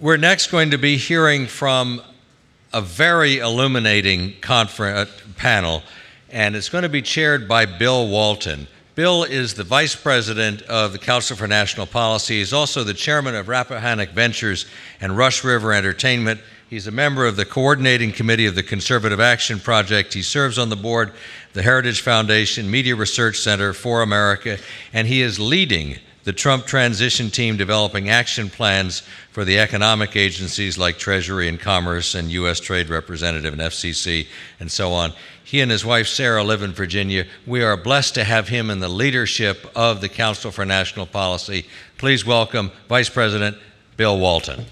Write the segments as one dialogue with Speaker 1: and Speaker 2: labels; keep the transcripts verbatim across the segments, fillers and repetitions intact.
Speaker 1: We're next going to be hearing from a very illuminating conference panel, and it's going to be chaired by Bill Walton. Bill is the Vice President of the Council for National Policy. He's also the Chairman of Rappahannock Ventures and Rush River Entertainment. He's a member of the Coordinating Committee of the Conservative Action Project. He serves on the board of the Heritage Foundation, Media Research Center for America, and he is leading the Trump transition team developing action plans for the economic agencies like Treasury and Commerce and U S Trade Representative and F C C and so on. He and his wife Sarah live in Virginia. We are blessed to have him in the leadership of the Council for National Policy. Please welcome Vice President Bill Walton.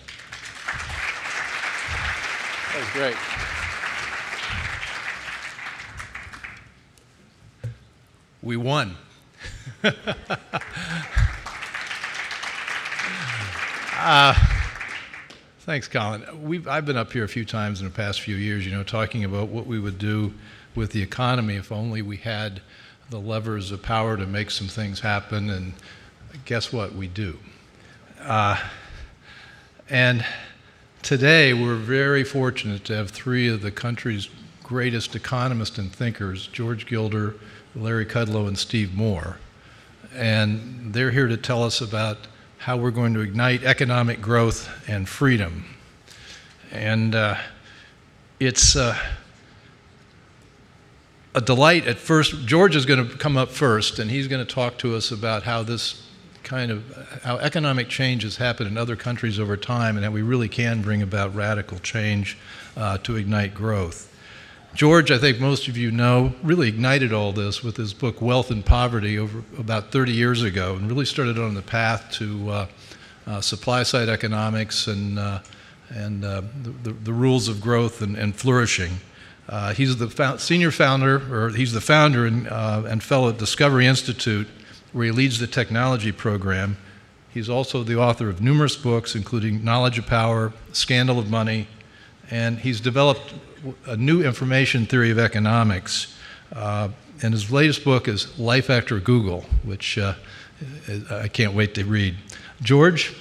Speaker 2: That was great. We won. uh, thanks, Colin. We've, I've been up here a few times in the past few years, you know, talking about what we would do with the economy if only we had the levers of power to make some things happen, and guess what? We do. Uh, and today, we're very fortunate to have three of the country's greatest economists and thinkers, George Gilder, Larry Kudlow, and Steve Moore. And they're here to tell us about how we're going to ignite economic growth and freedom. And uh, it's uh, a delight at first. George is going to come up first, and he's going to talk to us about how this kind of, how economic change has happened in other countries over time, and how we really can bring about radical change uh, to ignite growth. George, I think most of you know, really ignited all this with his book Wealth and Poverty over about thirty years ago, and really started on the path to uh, uh, supply-side economics and, uh, and uh, the, the rules of growth and, and flourishing. Uh, he's the fo- senior founder, or he's the founder and, uh, and fellow at Discovery Institute, where he leads the technology program. He's also the author of numerous books, including Knowledge of Power, Scandal of Money, and he's developed a new information theory of economics. Uh, and his latest book is Life After Google, which uh, I can't wait to read. George?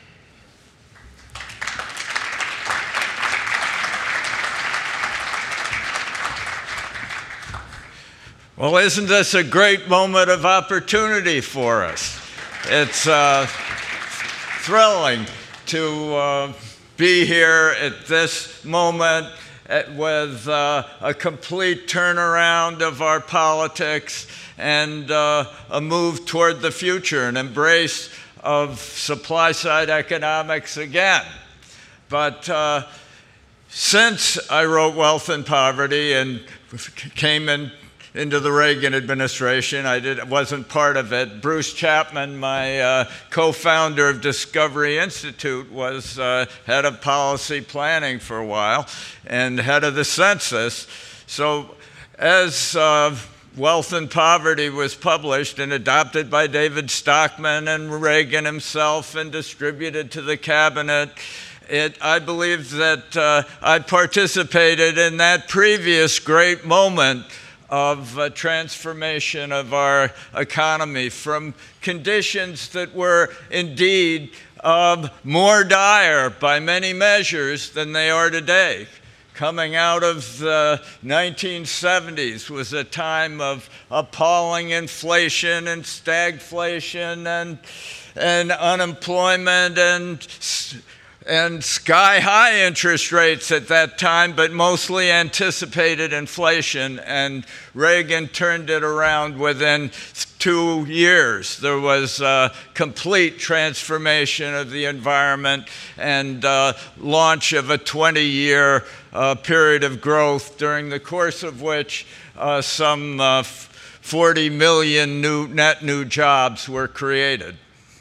Speaker 3: Well, isn't this a great moment of opportunity for us? It's uh, thrilling to uh, be here at this moment with uh, a complete turnaround of our politics and uh, a move toward the future, an embrace of supply-side economics again. But uh, since I wrote Wealth and Poverty and came in into the Reagan administration. I did, wasn't part of it. Bruce Chapman, my uh, co-founder of Discovery Institute, was uh, head of policy planning for a while and head of the census. So as uh, Wealth and Poverty was published and adopted by David Stockman and Reagan himself and distributed to the cabinet, It, I believe that uh, I participated in that previous great moment of uh, transformation of our economy from conditions that were indeed uh, more dire by many measures than they are today. Coming out of the nineteen seventies was a time of appalling inflation and stagflation and, and unemployment and and sky-high interest rates at that time, but mostly anticipated inflation, and Reagan turned it around within two years. There was a complete transformation of the environment and uh, launch of a twenty-year uh, period of growth, during the course of which uh, some uh, forty million new, net new jobs were created.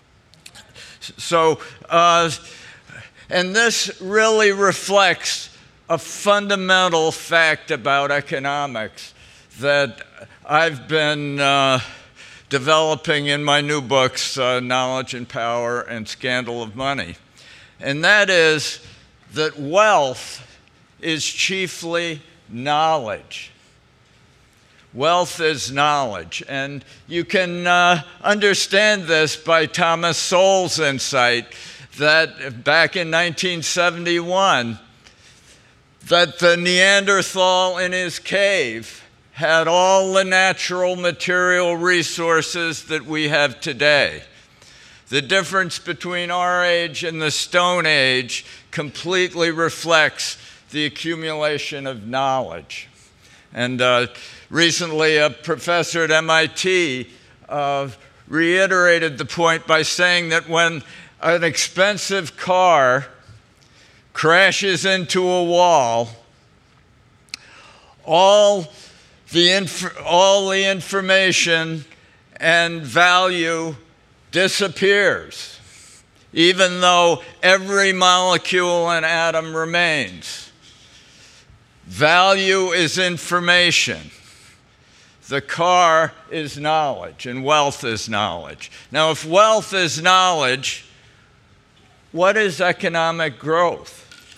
Speaker 3: So, uh, And this really reflects a fundamental fact about economics that I've been uh, developing in my new books, uh, Knowledge and Power and Scandal of Money. And that is that wealth is chiefly knowledge. Wealth is knowledge. And you can uh, understand this by Thomas Sowell's insight that back in nineteen seventy-one, that the Neanderthal in his cave had all the natural material resources that we have today. The difference between our age and the Stone Age completely reflects the accumulation of knowledge. And uh, recently, a professor at M I T uh, reiterated the point by saying that when an expensive car crashes into a wall, all the, inf- all the information and value disappears, even though every molecule and atom remains. Value is information. The car is knowledge, and wealth is knowledge. Now, if wealth is knowledge, what is economic growth?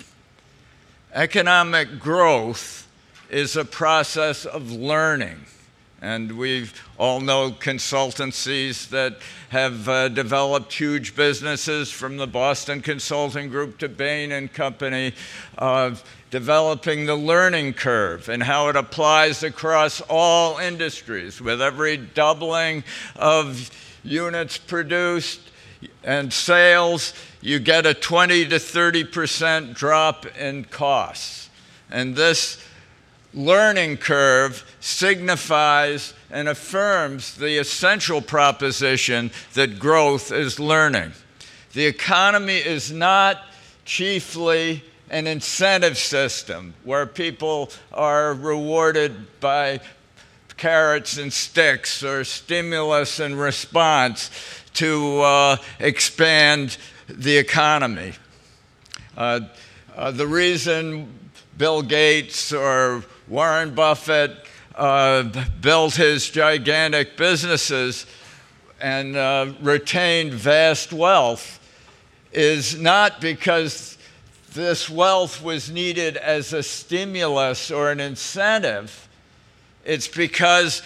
Speaker 3: Economic growth is a process of learning. And we all know consultancies that have uh, developed huge businesses, from the Boston Consulting Group to Bain and Company, uh, developing the learning curve and how it applies across all industries. With every doubling of units produced and sales, you get a twenty to thirty percent drop in costs. And this learning curve signifies and affirms the essential proposition that growth is learning. The economy is not chiefly an incentive system where people are rewarded by carrots and sticks or stimulus and response to uh, expand the economy. Uh, uh, the reason Bill Gates or Warren Buffett uh, built his gigantic businesses and uh, retained vast wealth is not because this wealth was needed as a stimulus or an incentive. It's because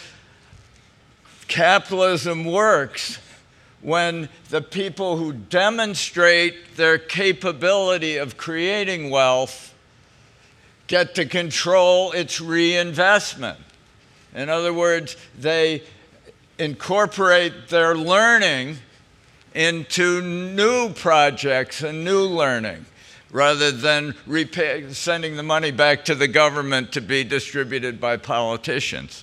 Speaker 3: capitalism works when the people who demonstrate their capability of creating wealth get to control its reinvestment. In other words, they incorporate their learning into new projects and new learning, rather than repay, sending the money back to the government to be distributed by politicians.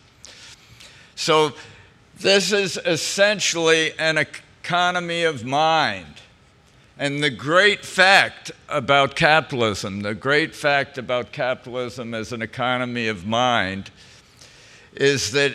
Speaker 3: So this is essentially an economy of mind. And the great fact about capitalism, the great fact about capitalism as an economy of mind, is that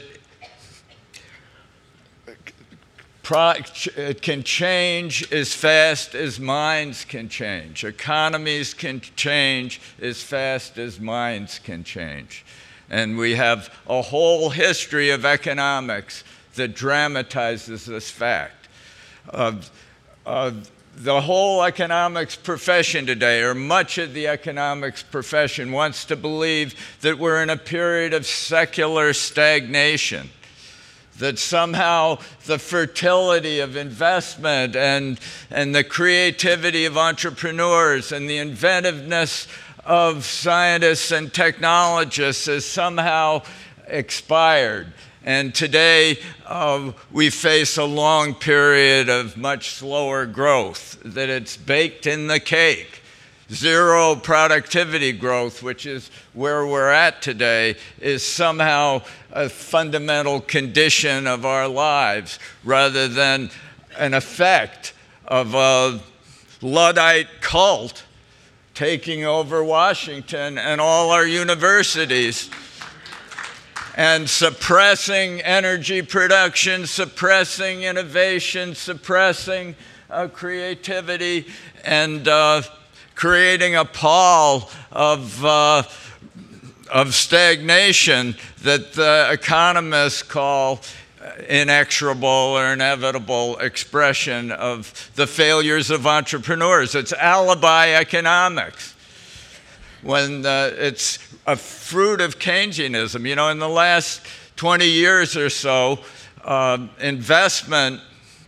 Speaker 3: it can change as fast as minds can change. Economies can change as fast as minds can change. And we have a whole history of economics that dramatizes this fact. Uh, uh, the whole economics profession today, or much of the economics profession, wants to believe that we're in a period of secular stagnation, that somehow the fertility of investment and, and the creativity of entrepreneurs and the inventiveness of scientists and technologists is somehow expired. And today, uh, we face a long period of much slower growth, that it's baked in the cake. Zero productivity growth, which is where we're at today, is somehow a fundamental condition of our lives, rather than an effect of a Luddite cult taking over Washington and all our universities and suppressing energy production, suppressing innovation, suppressing uh, creativity, and uh, creating a pall of, uh, of stagnation that the economists call inexorable or inevitable expression of the failures of entrepreneurs. It's alibi economics. When uh, it's a fruit of Keynesianism. You know, in the last twenty years or so, uh, investment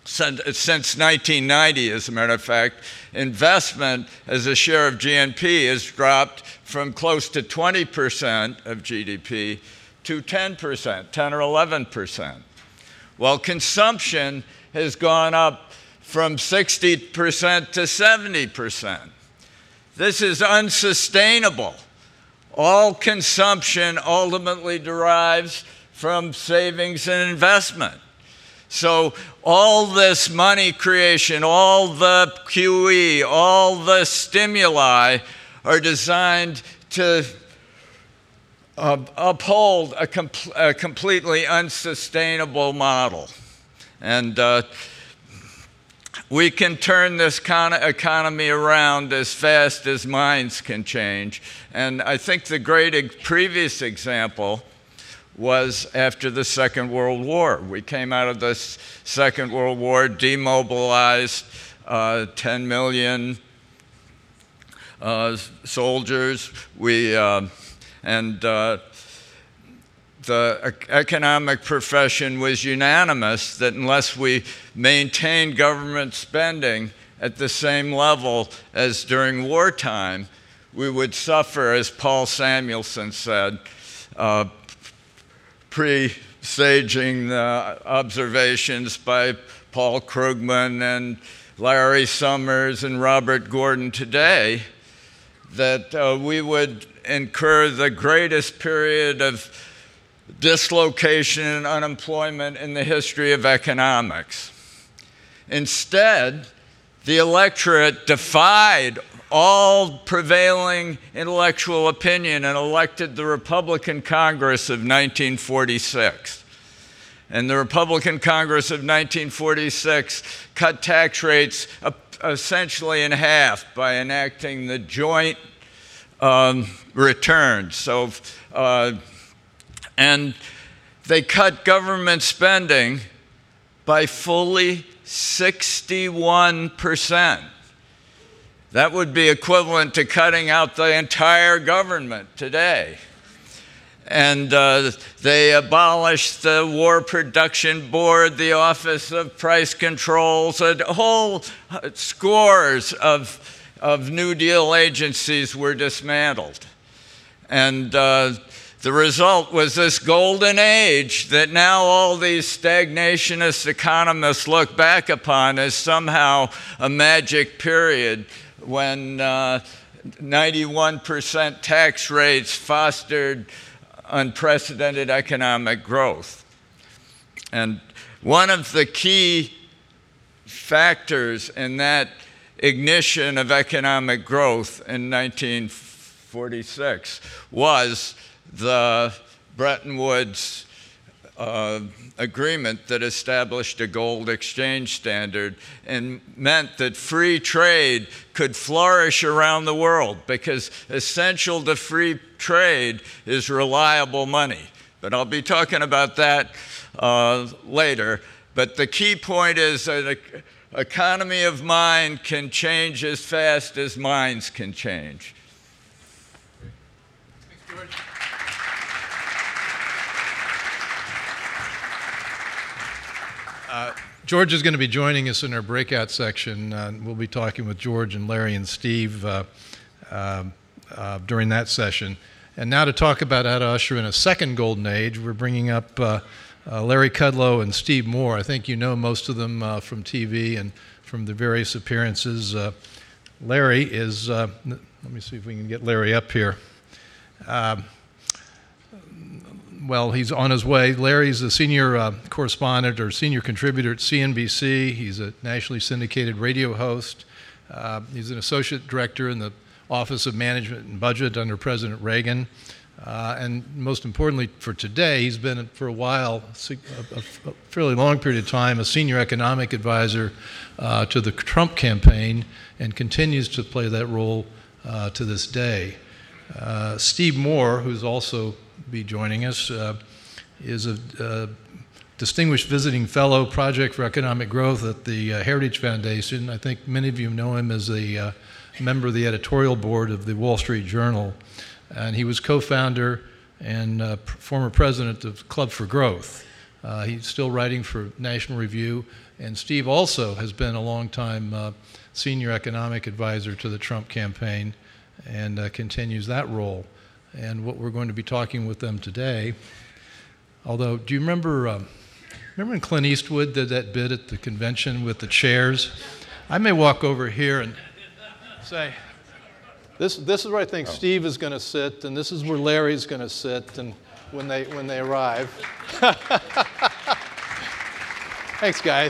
Speaker 3: Since nineteen ninety, as a matter of fact, investment as a share of G N P has dropped from close to twenty percent of G D P to ten percent, ten or eleven percent. While consumption has gone up from sixty percent to seventy percent. This is unsustainable. All consumption ultimately derives from savings and investment. So all this money creation, all the Q E, all the stimuli are designed to uh, uphold a, com a completely unsustainable model. And uh, we can turn this economy around as fast as minds can change. And I think the great previous example was after the Second World War. We came out of the Second World War, demobilized uh, ten million uh, soldiers. We, uh, and uh, the economic profession was unanimous that unless we maintained government spending at the same level as during wartime, we would suffer, as Paul Samuelson said, uh, presaging the observations by Paul Krugman and Larry Summers and Robert Gordon today, that uh, we would incur the greatest period of dislocation and unemployment in the history of economics. Instead, the electorate defied all prevailing intellectual opinion and elected the Republican Congress of nineteen forty-six. And the Republican Congress of nineteen forty-six cut tax rates essentially in half by enacting the joint um, return. So, uh, and they cut government spending by fully sixty-one percent. That would be equivalent to cutting out the entire government today. And uh, they abolished the War Production Board, the Office of Price Controls, a whole scores of, of New Deal agencies were dismantled. And uh, the result was this golden age that now all these stagnationist economists look back upon as somehow a magic period when uh, ninety-one percent tax rates fostered unprecedented economic growth. And one of the key factors in that ignition of economic growth in nineteen forty-six was the Bretton Woods uh, agreement that established a gold exchange standard and meant that free trade could flourish around the world, because essential to free trade is reliable money. But I'll be talking about that uh, later. But the key point is that an economy of mind can change as fast as minds can change.
Speaker 2: Thanks, George. Uh, George is going to be joining us in our breakout section. Uh, we'll be talking with George and Larry and Steve uh, uh, uh, during that session. And now to talk about how to usher in a second golden age, we're bringing up uh, uh, Larry Kudlow and Steve Moore. I think you know most of them uh, from T V and from the various appearances. Uh, Larry is, uh, let me see if we can get Larry up here. Uh, Well, he's on his way. Larry's a senior uh, correspondent or senior contributor at C N B C. He's a nationally syndicated radio host. Uh, he's an associate director in the Office of Management and Budget under President Reagan. Uh, and most importantly for today, he's been for a while, a, a fairly long period of time, a senior economic advisor uh, to the Trump campaign, and continues to play that role uh, to this day. Uh, Steve Moore, who's also be joining us, uh, is a uh, distinguished visiting fellow, Project for Economic Growth at the uh, Heritage Foundation. I think many of you know him as a uh, member of the editorial board of the Wall Street Journal. And he was co-founder and uh, former president of Club for Growth, Uh, he's still writing for National Review, and Steve also has been a long-time uh, senior economic advisor to the Trump campaign and uh, continues that role. And what we're going to be talking with them today, although, do you remember, um, remember when Clint Eastwood did that bit at the convention with the chairs? I may walk over here and say, this, this is where I think oh. Steve is going to sit, and this is where Larry's going to sit, and when they, when they arrive. Thanks, guys.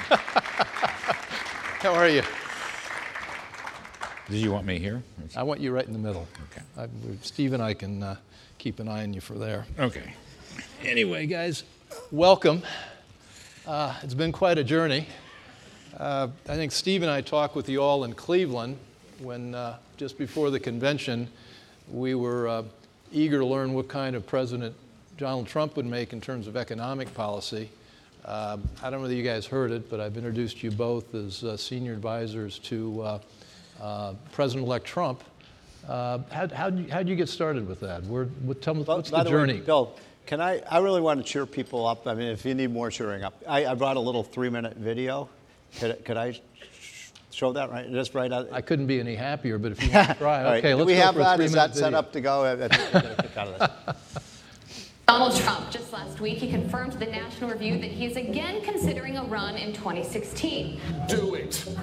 Speaker 2: How are you?
Speaker 4: Did you want me here?
Speaker 2: I want you right in the middle.
Speaker 4: Okay.
Speaker 2: I, Steve and I can uh, keep an eye on you for there.
Speaker 4: Okay.
Speaker 2: Anyway, guys, welcome. Uh, it's been quite a journey. Uh, I think Steve and I talked with you all in Cleveland when, uh, just before the convention, we were uh, eager to learn what kind of president Donald Trump would make in terms of economic policy. Uh, I don't know whether you guys heard it, but I've introduced you both as uh, senior advisors to uh, uh, President-elect Trump. Uh, how how'd you, how'd you get started with that? Where, what, tell me,
Speaker 5: Well,
Speaker 2: what's
Speaker 5: by
Speaker 2: the
Speaker 5: the way,
Speaker 2: journey?
Speaker 5: Bill, can I, I really want to cheer people up. I mean, if you need more cheering up, I, I brought a little three-minute video. Could, could I sh- show that right? Just right out.
Speaker 2: I couldn't be any happier, but if you want to try,
Speaker 5: All right.
Speaker 2: okay,
Speaker 5: Do
Speaker 2: let's
Speaker 5: we
Speaker 2: go
Speaker 5: have
Speaker 2: for a
Speaker 5: that? Is
Speaker 2: three-minute
Speaker 5: that set
Speaker 2: video.
Speaker 5: up to go? I I think we're going to kick out of this.
Speaker 6: Donald Trump, just last week, he confirmed to the National Review that he's again considering a run in twenty sixteen.
Speaker 7: Do it. Do it.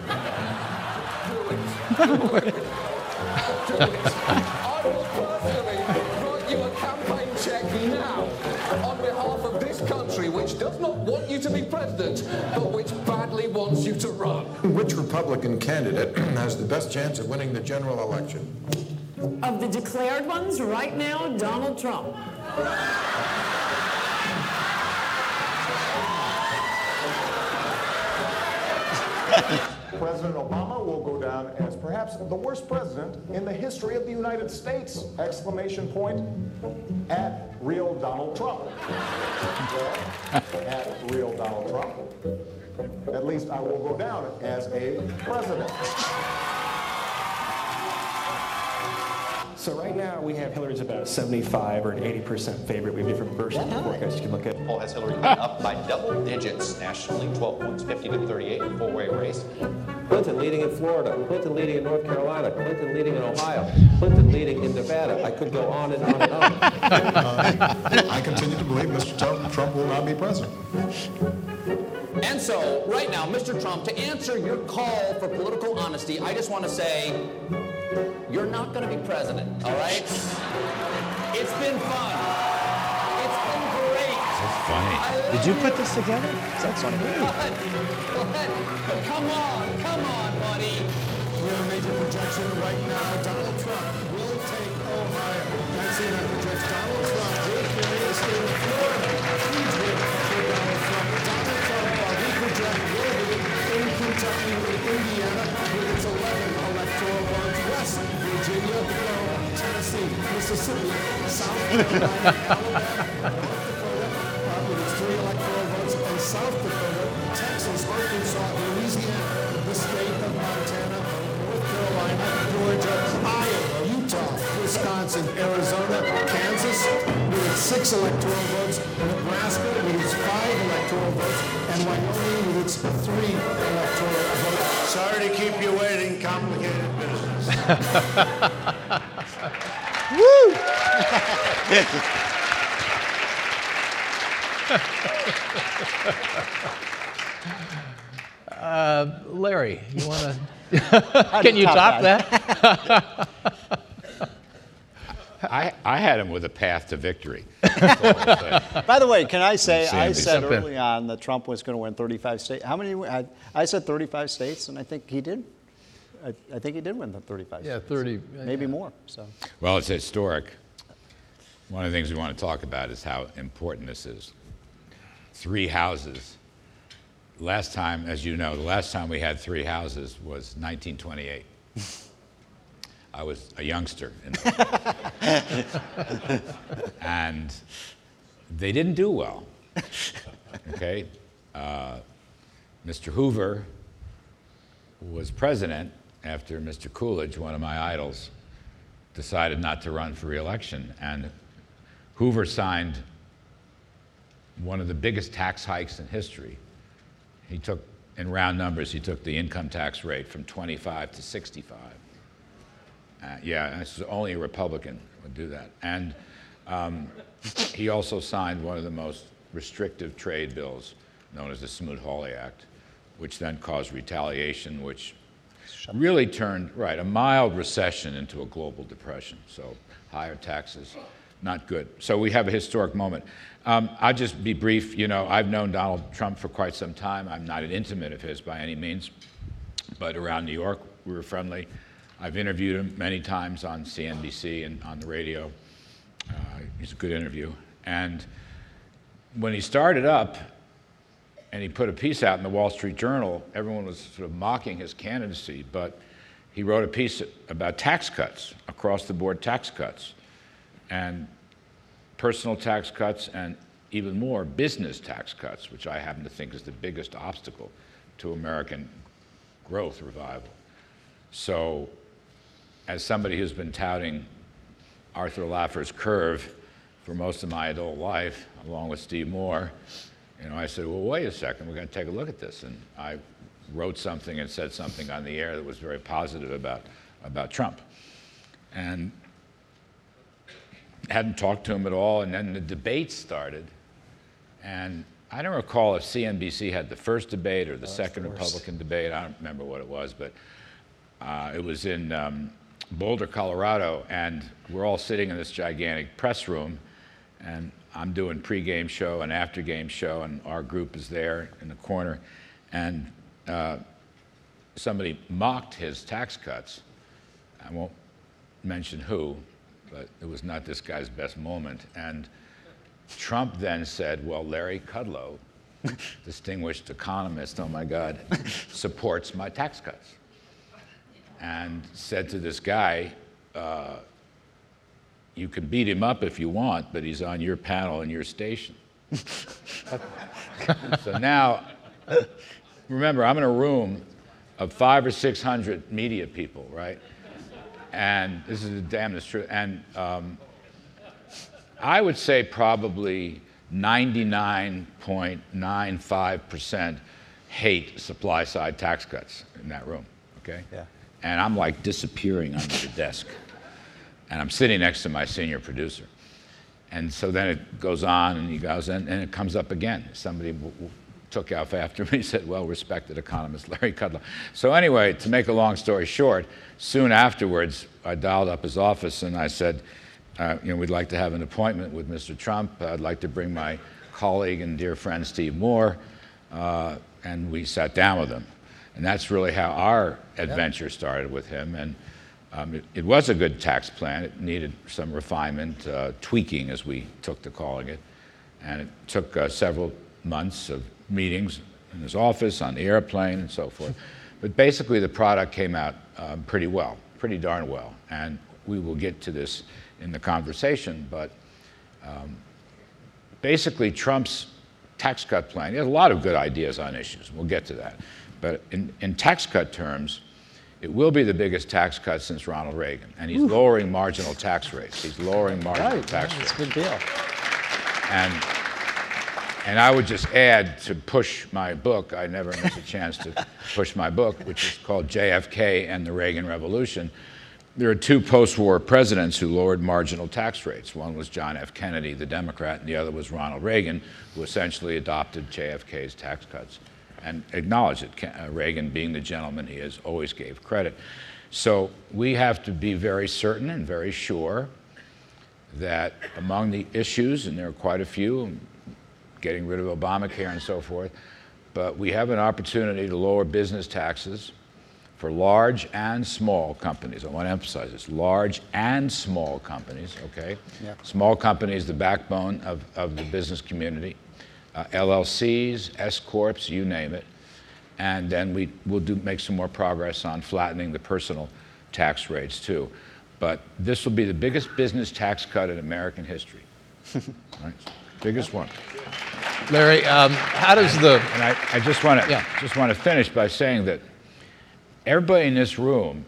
Speaker 7: Do it. Do it. I will personally write you a campaign check now on behalf of this country, which does not want you to be president, but which badly wants you to run.
Speaker 8: Which Republican candidate has the best chance of winning the general election?
Speaker 9: Of the declared ones right now, Donald Trump.
Speaker 8: President Obama will go down as perhaps the worst president in the history of the United States! Exclamation point at real Donald Trump. At real Donald Trump. At least I will go down as a president.
Speaker 10: So right now we have Hillary's about a seventy-five or an eighty percent favorite. We have different versions of the forecast you can look at.
Speaker 11: Poll has Hillary up by double digits nationally, twelve points, fifty to thirty-eight, a four-way race.
Speaker 12: Clinton leading in Florida, Clinton leading in North Carolina, Clinton leading in Ohio, Clinton leading in Nevada. I could go on and on and on.
Speaker 8: uh, I continue to believe Mister Trump will not be president.
Speaker 11: And so, right now, Mister Trump, to answer your call for political honesty, I just want to say, you're not going to be president, all right? It's been fun. It's been great.
Speaker 4: That's funny.
Speaker 11: Did you put this together? That's funny. Come on, come on, buddy.
Speaker 8: We have a major projection right now. Donald Trump will take Ohio. That's it. I project Donald Trump will carry the state of Florida. Huge win for Donald Trump. Donald Trump, uh, we project, will be in Kentucky and Indiana with its eleven electoral votes. West Virginia, Maryland, Tennessee, Mississippi, South Carolina, Alabama, North Dakota, uh, with its three electoral votes, and South Dakota, Texas, Arkansas, Louisiana, the state of Montana, North Carolina, Georgia, Iowa, Utah, Wisconsin, Arizona, Kansas, with its six electoral votes, Nebraska with its five electoral votes, and Wyoming with its three electoral votes. Sorry to keep you waiting, complicated business.
Speaker 2: Woo! uh, Larry, you want to? Can you top that?
Speaker 4: I, I had him with a path to victory.
Speaker 5: By the way, can I say, I
Speaker 4: Sandy.
Speaker 5: said
Speaker 2: Jump in.
Speaker 5: early on that Trump was going to win thirty-five states. How many? I, I said thirty-five states, and I think he did. I, I think he did win the thirty-five
Speaker 2: Yeah,
Speaker 5: states.
Speaker 2: thirty.
Speaker 5: Maybe
Speaker 2: yeah.
Speaker 5: more. So.
Speaker 4: Well, it's historic. One of the things we want to talk about is how important this is. Three houses. Last time, as you know, the last time we had three houses was nineteen twenty-eight. I was a youngster. In and they didn't do well. Okay? Uh, Mister Hoover was president after Mister Coolidge, one of my idols, decided not to run for re-election. And Hoover signed one of the biggest tax hikes in history. He took, in round numbers, he took the income tax rate from twenty-five to sixty-five. Uh, yeah, this is only a Republican would do that. And um, he also signed one of the most restrictive trade bills, known as the Smoot-Hawley Act, which then caused retaliation, which really turned, right, a mild recession into a global depression. So higher taxes, not good. So we have a historic moment. Um, I'll just be brief. You know, I've known Donald Trump for quite some time. I'm not an intimate of his by any means, but around New York, we were friendly. I've interviewed him many times on C N B C and on the radio. Uh, he's a good interview. And when he started up and he put a piece out in the Wall Street Journal, everyone was sort of mocking his candidacy, but he wrote a piece about tax cuts, across-the-board tax cuts, and personal tax cuts, and even more business tax cuts, which I happen to think is the biggest obstacle to American growth revival. So, as somebody who's been touting Arthur Laffer's curve for most of my adult life, along with Steve Moore, you know, I said, well, wait a second, we're going to take a look at this. And I wrote something and said something on the air that was very positive about, about Trump. And hadn't talked to him at all, and then the debate started. And I don't recall if C N B C had the first debate or the oh, second Republican debate. I don't remember what it was, but uh, it was in um, Boulder, Colorado, and we're all sitting in this gigantic press room, and I'm doing pre-game show and after-game show, and our group is there in the corner, and uh, somebody mocked his tax cuts. I won't mention who, but it was not this guy's best moment. And Trump then said, well, Larry Kudlow, distinguished economist, oh my God, supports my tax cuts. And said to this guy, uh, you can beat him up if you want, but he's on your panel and your station. So now, remember, I'm in a room of five or six hundred media people, right? And this is the damnedest truth. And um, I would say probably ninety-nine point nine five percent hate supply-side tax cuts in that room, okay?
Speaker 5: Yeah.
Speaker 4: And I'm like disappearing under the desk. And I'm sitting next to my senior producer. And so then it goes on, and he goes, and, and it comes up again. Somebody w- w- took off after me, said, well, respected economist Larry Kudlow. So anyway, to make a long story short, soon afterwards, I dialed up his office, and I said, uh, you know, we'd like to have an appointment with Mister Trump. I'd like to bring my colleague and dear friend Steve Moore, uh, and we sat down with him. And that's really how our adventure started with him. And um, it, it was a good tax plan. It needed some refinement, uh, tweaking as we took to calling it. And it took uh, several months of meetings in his office, on the airplane, and so forth. But basically the product came out um, pretty well, pretty darn well. And we will get to this in the conversation, but um, basically Trump's tax cut plan, he has a lot of good ideas on issues. We'll get to that. But in, in tax cut terms, it will be the biggest tax cut since Ronald Reagan. And he's Ooh. lowering marginal tax rates. He's lowering marginal
Speaker 5: right,
Speaker 4: tax
Speaker 5: right.
Speaker 4: rates.
Speaker 5: It's a good deal.
Speaker 4: And, and I would just add, to push my book, I never miss a chance to push my book, which is called J F K and the Reagan Revolution. There are two post-war presidents who lowered marginal tax rates. One was John F. Kennedy, the Democrat, and the other was Ronald Reagan, who essentially adopted J F K's tax cuts and acknowledged it. Uh, Reagan, being the gentleman he is, always gave credit. So we have to be very certain and very sure that among the issues, and there are quite a few, getting rid of Obamacare and so forth, but we have an opportunity to lower business taxes for large and small companies. I want to emphasize this, large and small companies, okay? Yeah. Small companies, the backbone of, of the business community. Uh, L L Cs, S-corps, you name it. And then we will do make some more progress on flattening the personal tax rates too. But this will be the biggest business tax cut in American history. Right? Biggest one.
Speaker 2: Larry, um, how does the...
Speaker 4: And I, I just want to
Speaker 2: yeah.
Speaker 4: just want to finish by saying that everybody in this room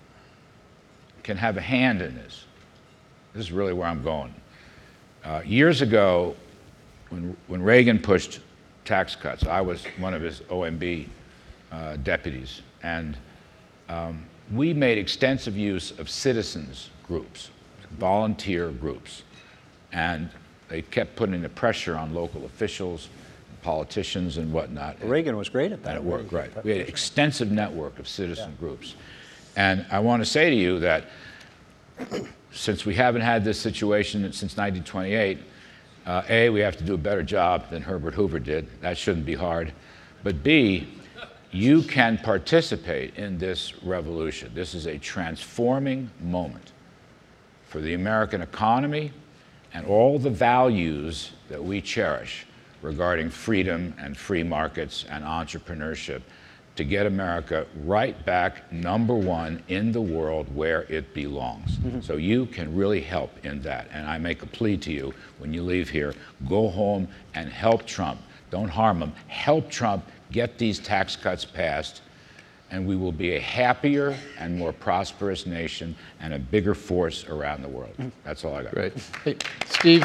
Speaker 4: can have a hand in this. This is really where I'm going. Uh, years ago, when, when Reagan pushed tax cuts, I was one of his O M B uh, deputies, and um, we made extensive use of citizens groups, volunteer groups, and they kept putting the pressure on local officials, politicians, and whatnot.
Speaker 5: Reagan was great at that.
Speaker 4: And it worked, right. We had an extensive network of citizen yeah. groups. And I want to say to you that since we haven't had this situation since nineteen twenty-eight, uh, A, we have to do a better job than Herbert Hoover did. That shouldn't be hard. But B, you can participate in this revolution. This is a transforming moment for the American economy and all the values that we cherish regarding freedom and free markets and entrepreneurship to get America right back number one in the world where it belongs. Mm-hmm. So you can really help in that. And I make a plea to you when you leave here, go home and help Trump. Don't harm him. Help Trump get these tax cuts passed, and we will be a happier and more prosperous nation and a bigger force around the world. Mm-hmm. That's all I got.
Speaker 2: Great. Hey, Steve.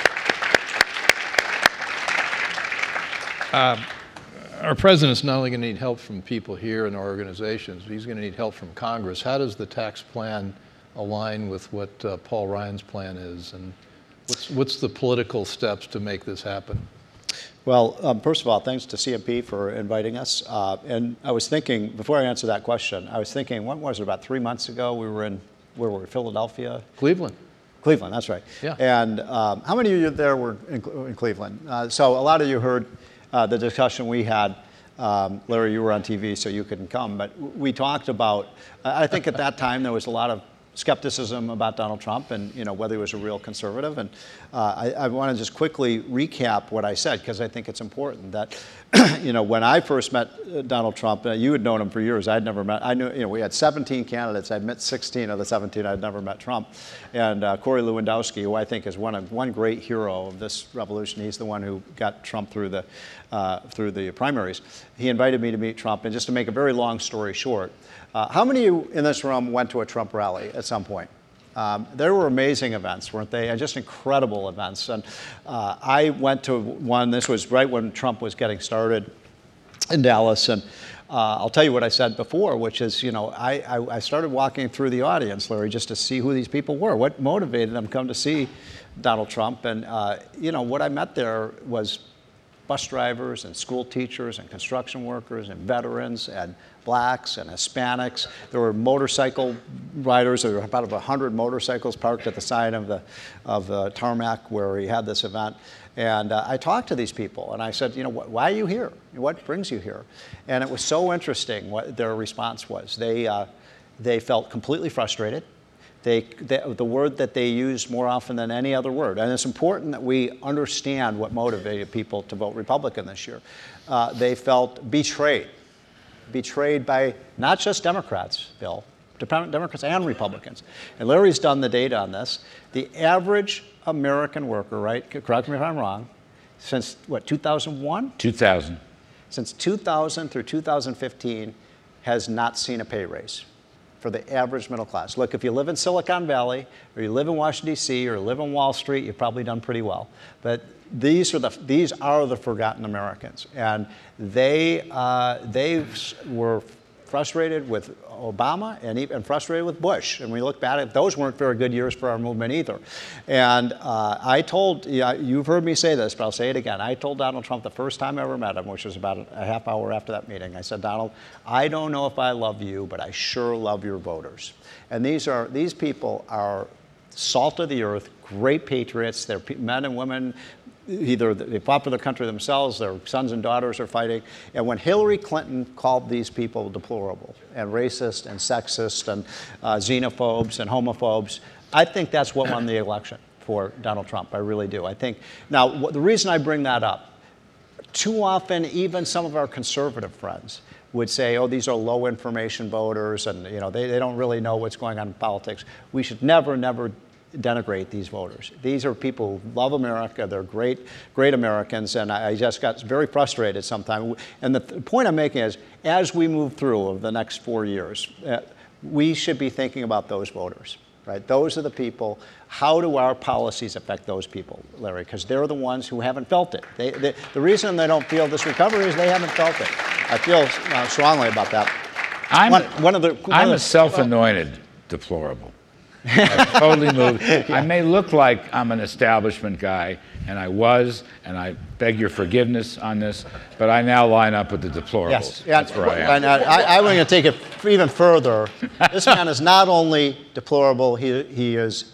Speaker 2: Uh, our president's not only going to need help from people here and our organizations, but he's going to need help from Congress. How does the tax plan align with what uh, Paul Ryan's plan is? And what's, what's the political steps to make this happen?
Speaker 5: Well, um, first of all, thanks to C M P for inviting us. Uh, and I was thinking, before I answer that question, I was thinking, what was it, about three months ago, we were in, where were we, Philadelphia?
Speaker 2: Cleveland.
Speaker 5: Cleveland, that's right.
Speaker 2: Yeah.
Speaker 5: And um, how many of you there were in, in Cleveland? Uh, so a lot of you heard uh, the discussion we had. Um, Larry, you were on T V, so you couldn't come. But we talked about, I think at that time there was a lot of skepticism about Donald Trump and, you know, whether he was a real conservative. And uh, I, I want to just quickly recap what I said, because I think it's important that, you know, when I first met Donald Trump, uh, you had known him for years. I'd never met, I knew, you know, we had seventeen candidates. I'd met sixteen of the seventeen. I'd never met Trump. And uh, Corey Lewandowski, who I think is one of one great hero of this revolution, he's the one who got Trump through the, uh, through the primaries. He invited me to meet Trump. And just to make a very long story short, Uh, how many of you in this room went to a Trump rally at some point? Um, there were amazing events, weren't they? And just incredible events. And uh, I went to one, this was right when Trump was getting started in Dallas. And uh, I'll tell you what I said before, which is, you know, I, I, I started walking through the audience, Larry, just to see who these people were. What motivated them to come to see Donald Trump? And, uh, you know, what I met there was bus drivers and school teachers and construction workers and veterans and blacks and Hispanics. There were motorcycle riders. There were about one hundred motorcycles parked at the side of the, of the tarmac where he had this event. And uh, I talked to these people and I said, you know, wh why are you here? What brings you here? And it was so interesting what their response was. They, uh, they felt completely frustrated. They, they, the word that they used more often than any other word, and it's important that we understand what motivated people to vote Republican this year. Uh, they felt betrayed, betrayed by not just Democrats, Bill, Democrats and Republicans. And Larry's done the data on this. The average American worker, right, correct me if I'm wrong, since what, two thousand one?
Speaker 4: two thousand.
Speaker 5: Since two thousand through two thousand fifteen has not seen a pay raise for the average middle class. Look, if you live in Silicon Valley, or you live in Washington, D C, or live on Wall Street, you've probably done pretty well. But these are the, these are the forgotten Americans. And they, uh, they were frustrated with Obama and even frustrated with Bush. And we look back at those weren't very good years for our movement either. And uh, I told, yeah, you've heard me say this, but I'll say it again. I told Donald Trump the first time I ever met him, which was about a half hour after that meeting, I said, Donald, I don't know if I love you, but I sure love your voters. And these are, these people are salt of the earth, great patriots. They're men and women. Either they fought for their country themselves, their sons and daughters are fighting. And when Hillary Clinton called these people deplorable and racist and sexist and uh, xenophobes and homophobes, I think that's what won the election for Donald Trump. I really do. I think, now, wh the reason I bring that up, too often even some of our conservative friends would say, oh, these are low information voters and, you know, they, they don't really know what's going on in politics. We should never, never denigrate these voters. These are people who love America. They're great, great Americans, and I, I just got very frustrated sometimes. And the th point I'm making is, as we move through over the next four years, uh, we should be thinking about those voters. right? Those are the people. How do our policies affect those people, Larry? Because they're the ones who haven't felt it. They, they, the reason they don't feel this recovery is they haven't felt it. I feel uh, strongly about that.
Speaker 4: I'm,
Speaker 5: one, one of the, one
Speaker 4: I'm
Speaker 5: of
Speaker 4: a
Speaker 5: the,
Speaker 4: self-anointed deplorable. I'm totally moved. I may look like I'm an establishment guy, and I was, and I beg your forgiveness on this, but I now line up with the deplorables.
Speaker 5: Yes, yeah,
Speaker 4: that's where I am.
Speaker 5: And I, I, I'm going to take it even further. This man is not only deplorable, he, he is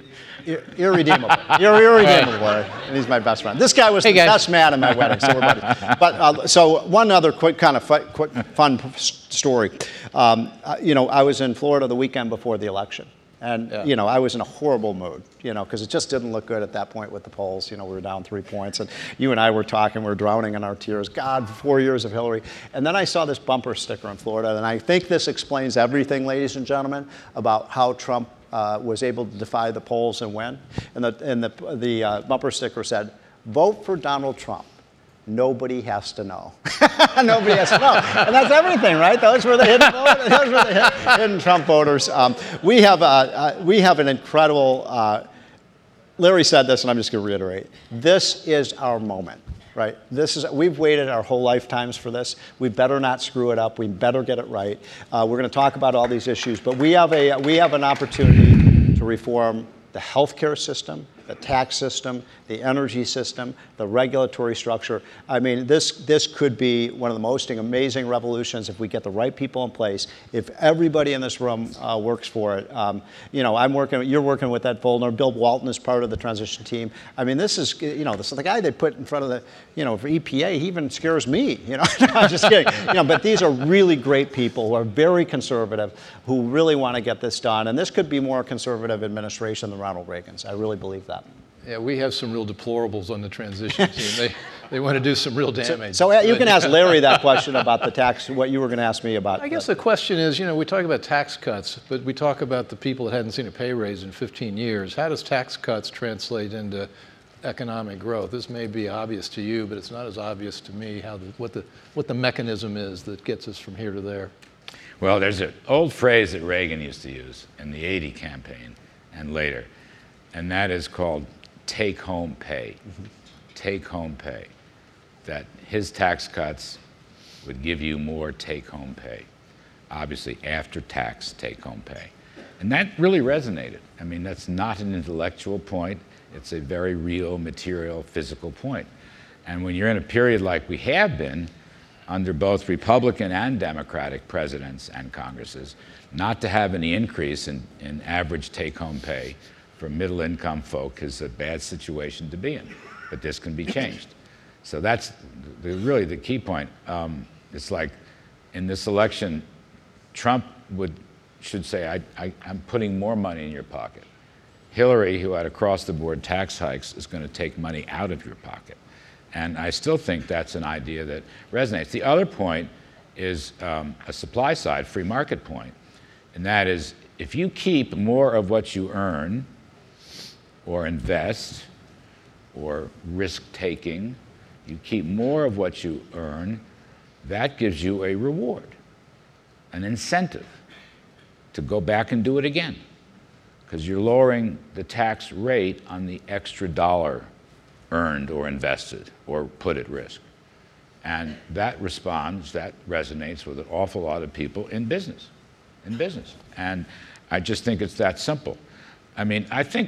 Speaker 5: ir- irredeemable. You're irredeemable, Larry, and he's my best friend. This guy was
Speaker 2: Hey,
Speaker 5: the
Speaker 2: guys.
Speaker 5: best man at my wedding, so we're buddies. But uh, so one other quick kind of fu- quick fun s- story. Um, uh, you know, I was in Florida the weekend before the election. And,
Speaker 2: Yeah.
Speaker 5: you know, I was in a horrible mood, you know, because it just didn't look good at that point with the polls. You know, we were down three points. And you and I were talking, we were drowning in our tears. God, four years of Hillary. And then I saw this bumper sticker in Florida. And I think this explains everything, ladies and gentlemen, about how Trump uh, was able to defy the polls and win. And the, and the, the uh, bumper sticker said, "Vote for Donald Trump. Nobody has to know." Nobody has to know. And that's everything, right? Those were the hidden voters. Those were the hidden, hidden Trump voters. Um, we, have a, uh, we have an incredible, uh, Larry said this, and I'm just going to reiterate. This is our moment, right? This is, we've waited our whole lifetimes for this. We better not screw it up. We better get it right. Uh, we're going to talk about all these issues, but we have, a, we have an opportunity to reform the healthcare system, the tax system, the energy system, the regulatory structure. I mean, this, this could be one of the most amazing revolutions if we get the right people in place, if everybody in this room uh, works for it. Um, you know, I'm working, you're working with Ed Foldner, Bill Walton is part of the transition team. I mean, this is, you know, this is the guy they put in front of the, you know, for E P A, he even scares me, you know, I'm just kidding. You know, but these are really great people who are very conservative, who really want to get this done. And this could be more conservative administration than Ronald Reagan's. I really believe that.
Speaker 2: Yeah, we have some real deplorables on the transition team. They, they want to do some real damage.
Speaker 5: So, so you can ask Larry that question about the tax, what you were going to ask me about.
Speaker 2: I guess the question is, you know, we talk about tax cuts, but we talk about the people that hadn't seen a pay raise in fifteen years. How does tax cuts translate into economic growth? This may be obvious to you, but it's not as obvious to me how the, what, the, what the mechanism is that gets us from here to there.
Speaker 4: Well, there's an old phrase that Reagan used to use in the eighty campaign and later, and that is called take-home pay. Mm-hmm. Take-home pay. That his tax cuts would give you more take-home pay. Obviously, after-tax take-home pay. And that really resonated. I mean, that's not an intellectual point. It's a very real, material, physical point. And when you're in a period like we have been, under both Republican and Democratic presidents and Congresses, not to have any increase in, in average take-home pay for middle-income folk is a bad situation to be in. But this can be changed. So that's the, really the key point. Um, it's like in this election, Trump would should say, I, I, I'm putting more money in your pocket. Hillary, who had across-the-board tax hikes, is going to take money out of your pocket. And I still think that's an idea that resonates. The other point is um, a supply-side, free market point, and that is if you keep more of what you earn or invest or risk-taking, you keep more of what you earn, that gives you a reward, an incentive to go back and do it again, because you're lowering the tax rate on the extra dollar earned or invested or put at risk. And that responds, that resonates with an awful lot of people in business, in business. And I just think it's that simple. I mean, I think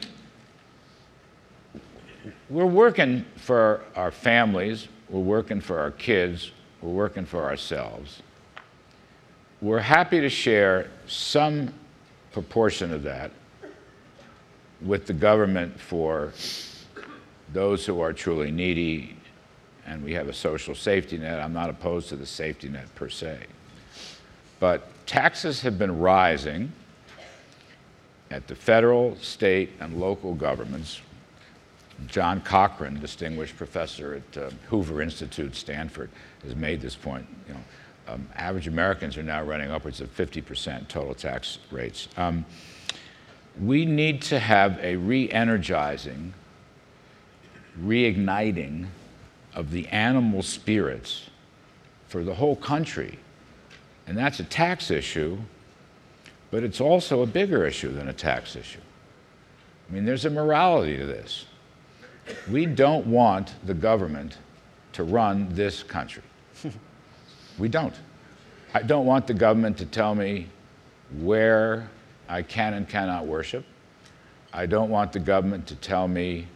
Speaker 4: we're working for our families, we're working for our kids, we're working for ourselves. We're happy to share some proportion of that with the government for those who are truly needy, and we have a social safety net. I'm not opposed to the safety net per se. But taxes have been rising at the federal, state, and local governments. John Cochran, distinguished professor at uh, Hoover Institute, Stanford, has made this point. You know, um, average Americans are now running upwards of fifty percent total tax rates. Um, we need to have a re-energizing, reigniting of the animal spirits for the whole country. And that's a tax issue, but it's also a bigger issue than a tax issue. I mean, there's a morality to this. We don't want the government to run this country. We don't. I don't want the government to tell me where I can and cannot worship. I don't want the government to tell me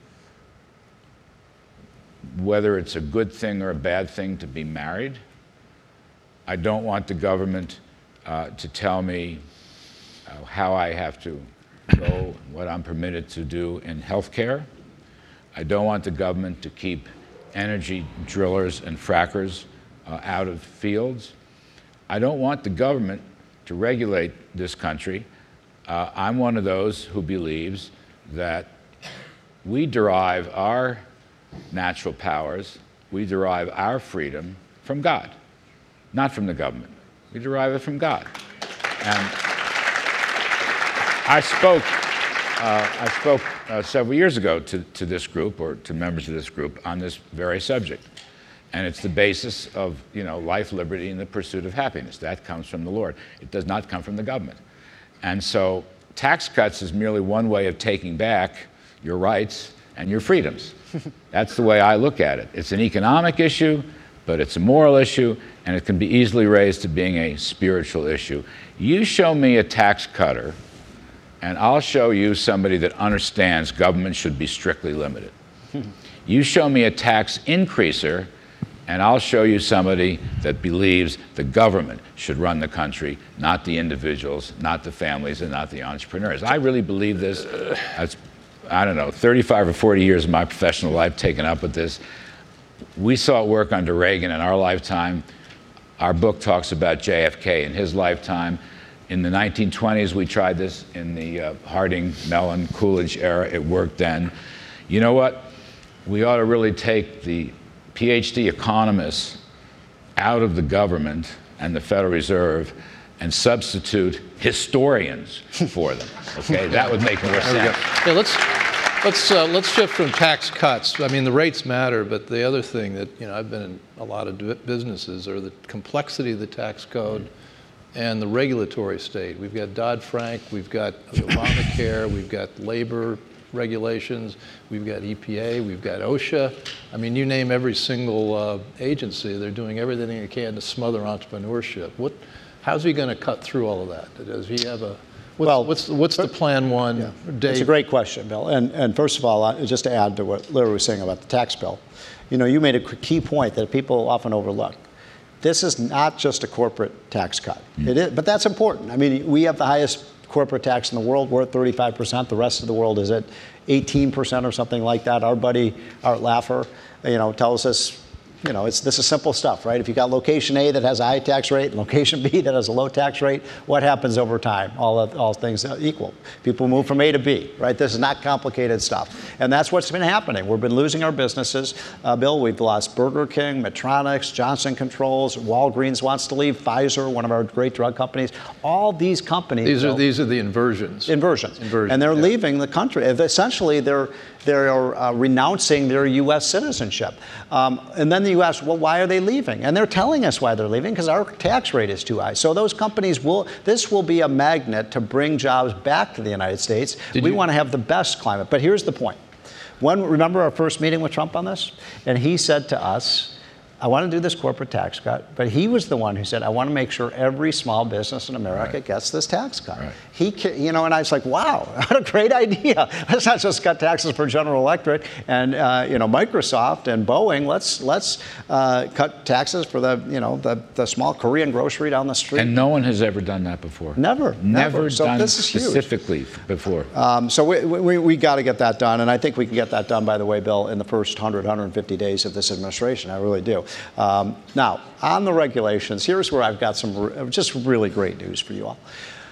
Speaker 4: whether it's a good thing or a bad thing to be married. I don't want the government uh, to tell me uh, how I have to go, what I'm permitted to do in health care. I don't want the government to keep energy drillers and frackers uh, out of fields. I don't want the government to regulate this country. Uh, I'm one of those who believes that we derive our natural powers, we derive our freedom from God, not from the government. We derive it from God. And I spoke, uh, I spoke uh, several years ago to, to this group, or to members of this group, on this very subject. And it's the basis of, you know, life, liberty, and the pursuit of happiness. That comes from the Lord. It does not come from the government. And so tax cuts is merely one way of taking back your rights and your freedoms. That's the way I look at it. It's an economic issue, but it's a moral issue, and it can be easily raised to being a spiritual issue. You show me a tax cutter, and I'll show you somebody that understands government should be strictly limited. You show me a tax increaser, and I'll show you somebody that believes the government should run the country, not the individuals, not the families, and not the entrepreneurs. I really believe this. That's, I don't know, thirty-five or forty years of my professional life taken up with this. We saw it work under Reagan in our lifetime. Our book talks about J F K in his lifetime. In the nineteen twenties, we tried this in the uh, Harding, Mellon, Coolidge era. It worked then. You know what? We ought to really take the P H D economists out of the government and the Federal Reserve and substitute historians for them. Okay, that would make more sense.
Speaker 2: Yeah, let's let's uh, let's shift from tax cuts. I mean, the rates matter, but the other thing that, you know, I've been in a lot of businesses are the complexity of the tax code and the regulatory state. We've got Dodd-Frank, we've got Obamacare, we've got labor regulations, we've got E P A, we've got OSHA. I mean, you name every single uh, agency, they're doing everything they can to smother entrepreneurship. What, how's he going to cut through all of that? Does he have a, what's,
Speaker 5: well,
Speaker 2: what's, what's the plan one?
Speaker 5: Yeah,
Speaker 2: Dave?
Speaker 5: it's a great question, Bill. And, and first of all, uh, just to add to what Larry was saying about the tax bill, you know, you made a key point that people often overlook. This is not just a corporate tax cut. Mm. It is, but that's important. I mean, we have the highest corporate tax in the world. We're at thirty-five percent. The rest of the world is at eighteen percent or something like that. Our buddy Art Laffer, you know, tells us, you know, it's, this is simple stuff, right? If you got location A that has a high tax rate and location B that has a low tax rate, what happens over time? All of, all things equal. People move from A to B, right? This is not complicated stuff. And that's what's been happening. We've been losing our businesses. Uh, Bill, we've lost Burger King, Medtronic, Johnson Controls, Walgreens wants to leave, Pfizer, one of our great drug companies. All these companies.
Speaker 2: These
Speaker 5: Bill,
Speaker 2: are these are the inversions.
Speaker 5: Inversions.
Speaker 2: Inversions.
Speaker 5: And they're
Speaker 2: yeah.
Speaker 5: leaving the country. Essentially, they're they're uh, renouncing their U S citizenship. Um, and then you ask, well, why are they leaving? And they're telling us why they're leaving, because our tax rate is too high. So those companies will, this will be a magnet to bring jobs back to the United States.
Speaker 2: Did
Speaker 5: we
Speaker 2: you-
Speaker 5: want to have the best climate. But here's the point. One, remember our first meeting with Trump on this? And he said to us, I want to do this corporate tax cut, but he was the one who said, I want to make sure every small business in America
Speaker 4: Right.
Speaker 5: gets this tax cut.
Speaker 4: Right.
Speaker 5: He, ca- you know, and I was like, wow, what a great idea. Let's not just cut taxes for General Electric and, uh, you know, Microsoft and Boeing. Let's let's uh, cut taxes for the, you know, the, the small Korean grocery down the street.
Speaker 4: And no one has ever done that before.
Speaker 5: Never,
Speaker 4: Never,
Speaker 5: never. So
Speaker 4: done
Speaker 5: this is huge.
Speaker 4: specifically before.
Speaker 5: Um, so we, we, we got to get that done, and I think we can get that done, by the way, Bill, in the first one hundred, one hundred fifty days of this administration. I really do. Um, now, on the regulations, here's where I've got some re- just really great news for you all.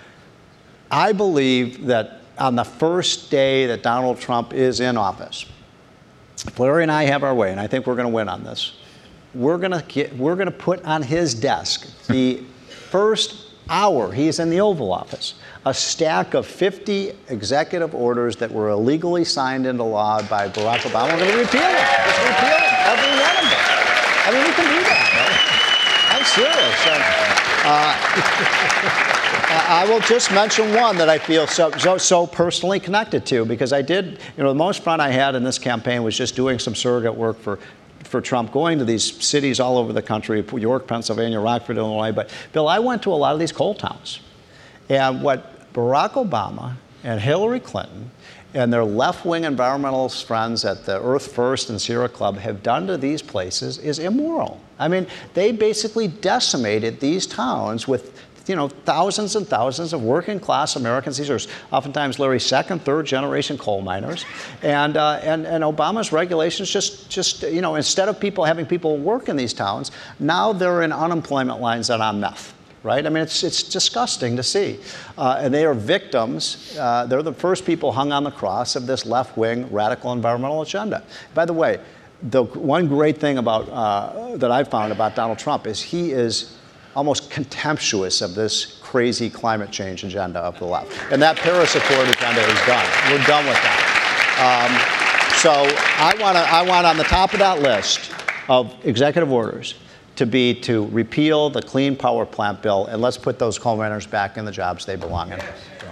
Speaker 5: I believe that on the first day that Donald Trump is in office, if Larry and I have our way, and I think we're going to win on this, we're going to get, we're going to put on his desk the first hour he's in the Oval Office a stack of fifty executive orders that were illegally signed into law by Barack Obama. We're going to repeal them. Just repeal them, every one of them. I mean, we can do that, right? I'm serious. And, uh, I will just mention one that I feel so, so so personally connected to, because I did, you know, the most fun I had in this campaign was just doing some surrogate work for for Trump, going to these cities all over the country, York, Pennsylvania, Rockford, Illinois. But Bill, I went to a lot of these coal towns. And what Barack Obama and Hillary Clinton and their left-wing environmentalist friends at the Earth First and Sierra Club have done to these places is immoral. I mean, they basically decimated these towns with, you know, thousands and thousands of working-class Americans. These are oftentimes, Larry, second, third-generation coal miners. And, uh, and, and Obama's regulations just, just, you know, instead of people having people work in these towns, now they're in unemployment lines and on meth. Right? I mean, it's, it's disgusting to see. Uh, and they are victims. Uh, they're the first people hung on the cross of this left-wing radical environmental agenda. By the way, the one great thing about uh, that I've found about Donald Trump is he is almost contemptuous of this crazy climate change agenda of the left. And that Paris Accord agenda is done. We're done with that. Um, so I want to, I want on the top of that list of executive orders to be to repeal the Clean Power Plant bill, and let's put those coal miners back in the jobs they belong in.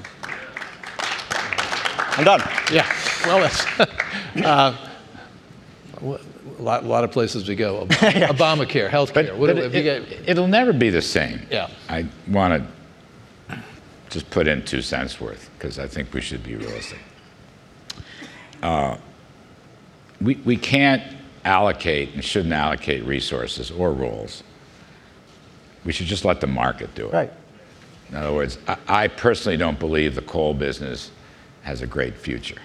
Speaker 5: I'm done.
Speaker 2: Yeah, well, that's uh, a lot, a lot of places to go. Obamacare, health care.
Speaker 4: But,
Speaker 2: What
Speaker 4: but
Speaker 2: do-
Speaker 4: it,
Speaker 2: have you got-
Speaker 4: it, it'll never be the same.
Speaker 2: Yeah.
Speaker 4: I want to just put in two cents worth, because I think we should be realistic. Uh, we, we can't allocate and shouldn't allocate resources or roles. We should just let the market do it.
Speaker 5: Right.
Speaker 4: In other words, I, I personally don't believe the coal business has a great future.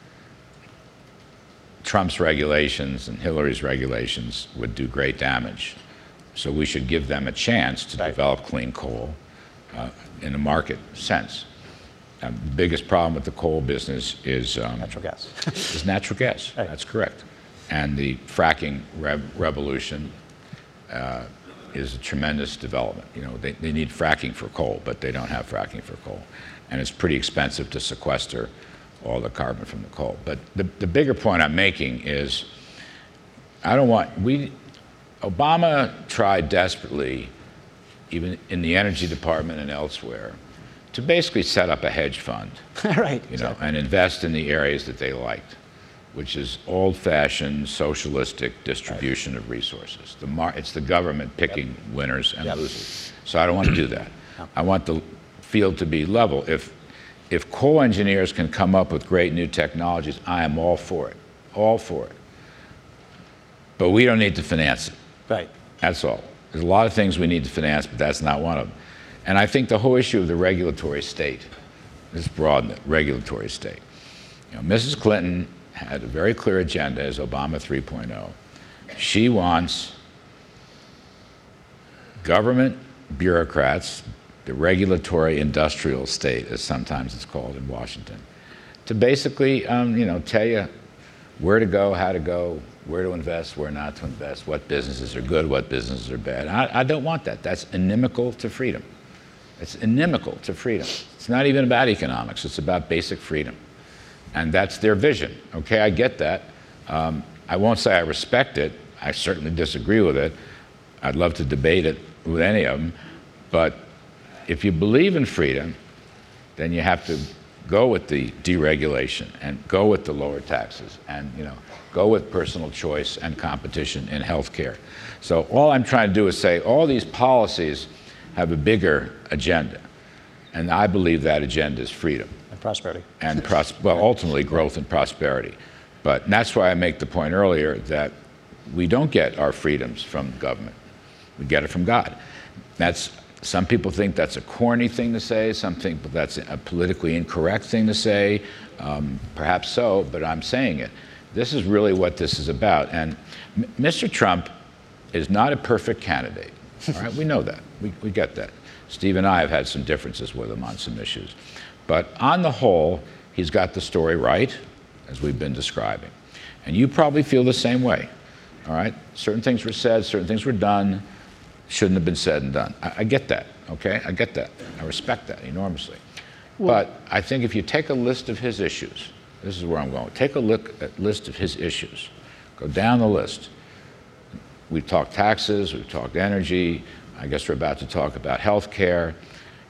Speaker 4: Trump's regulations and Hillary's regulations would do great damage. So we should give them a chance to
Speaker 5: Right.
Speaker 4: develop clean coal uh, in a market sense. Uh, the biggest problem with the coal business is um,
Speaker 5: Natural gas.
Speaker 4: is natural gas.
Speaker 5: Right.
Speaker 4: That's correct. And the fracking rev- revolution uh, is a tremendous development. You know, they, they need fracking for coal, but they don't have fracking for coal. And it's pretty expensive to sequester all the carbon from the coal. But the, the bigger point I'm making is, I don't want, we, Obama tried desperately, even in the energy department and elsewhere, to basically set up a hedge fund,
Speaker 5: Right.
Speaker 4: you know, and invest in the areas that they liked, which is old-fashioned socialistic distribution of resources. The mar- it's the government picking winners and
Speaker 5: Yep.
Speaker 4: losers. So I don't want to do that. I want the field to be level. If, if coal engineers can come up with great new technologies, I am all for it, all for it. But we don't need to finance it.
Speaker 5: Right.
Speaker 4: That's all. There's a lot of things we need to finance, but that's not one of them. And I think the whole issue of the regulatory state, let's broaden it, regulatory state. You know, Missus Clinton had a very clear agenda as Obama three point oh. She wants government bureaucrats, the regulatory industrial state, as sometimes it's called in Washington, to basically, um, you know, tell you where to go, how to go, where to invest, where not to invest, what businesses are good, what businesses are bad. I, I don't want that. That's inimical to freedom. It's inimical to freedom. It's not even about economics. It's about basic freedom. And that's their vision. Okay, I get that. Um, I won't say I respect it. I certainly disagree with it. I'd love to debate it with any of them. But if you believe in freedom, then you have to go with the deregulation and go with the lower taxes and, you know, go with personal choice and competition in healthcare. So all I'm trying to do is say all these policies have a bigger agenda. And I believe that agenda is freedom.
Speaker 5: And prosperity.
Speaker 4: And, pros- well, ultimately growth and prosperity. But that's why I make the point earlier that we don't get our freedoms from government. We get it from God. That's, some people think that's a corny thing to say. Some think that's a politically incorrect thing to say. Um, perhaps so, but I'm saying it. This is really what this is about. And M- Mister Trump is not a perfect candidate. All right, we know that. We, we get that. Steve and I have had some differences with him on some issues. But on the whole, he's got the story right, as we've been describing. And you probably feel the same way. All right? Certain things were said, certain things were done, shouldn't have been said and done. I, I get that, okay? I get that. I respect that enormously. Well, but I think if you take a list of his issues, this is where I'm going. Take a look at list of his issues. Go down the list. We've talked taxes, we've talked energy, I guess we're about to talk about health care.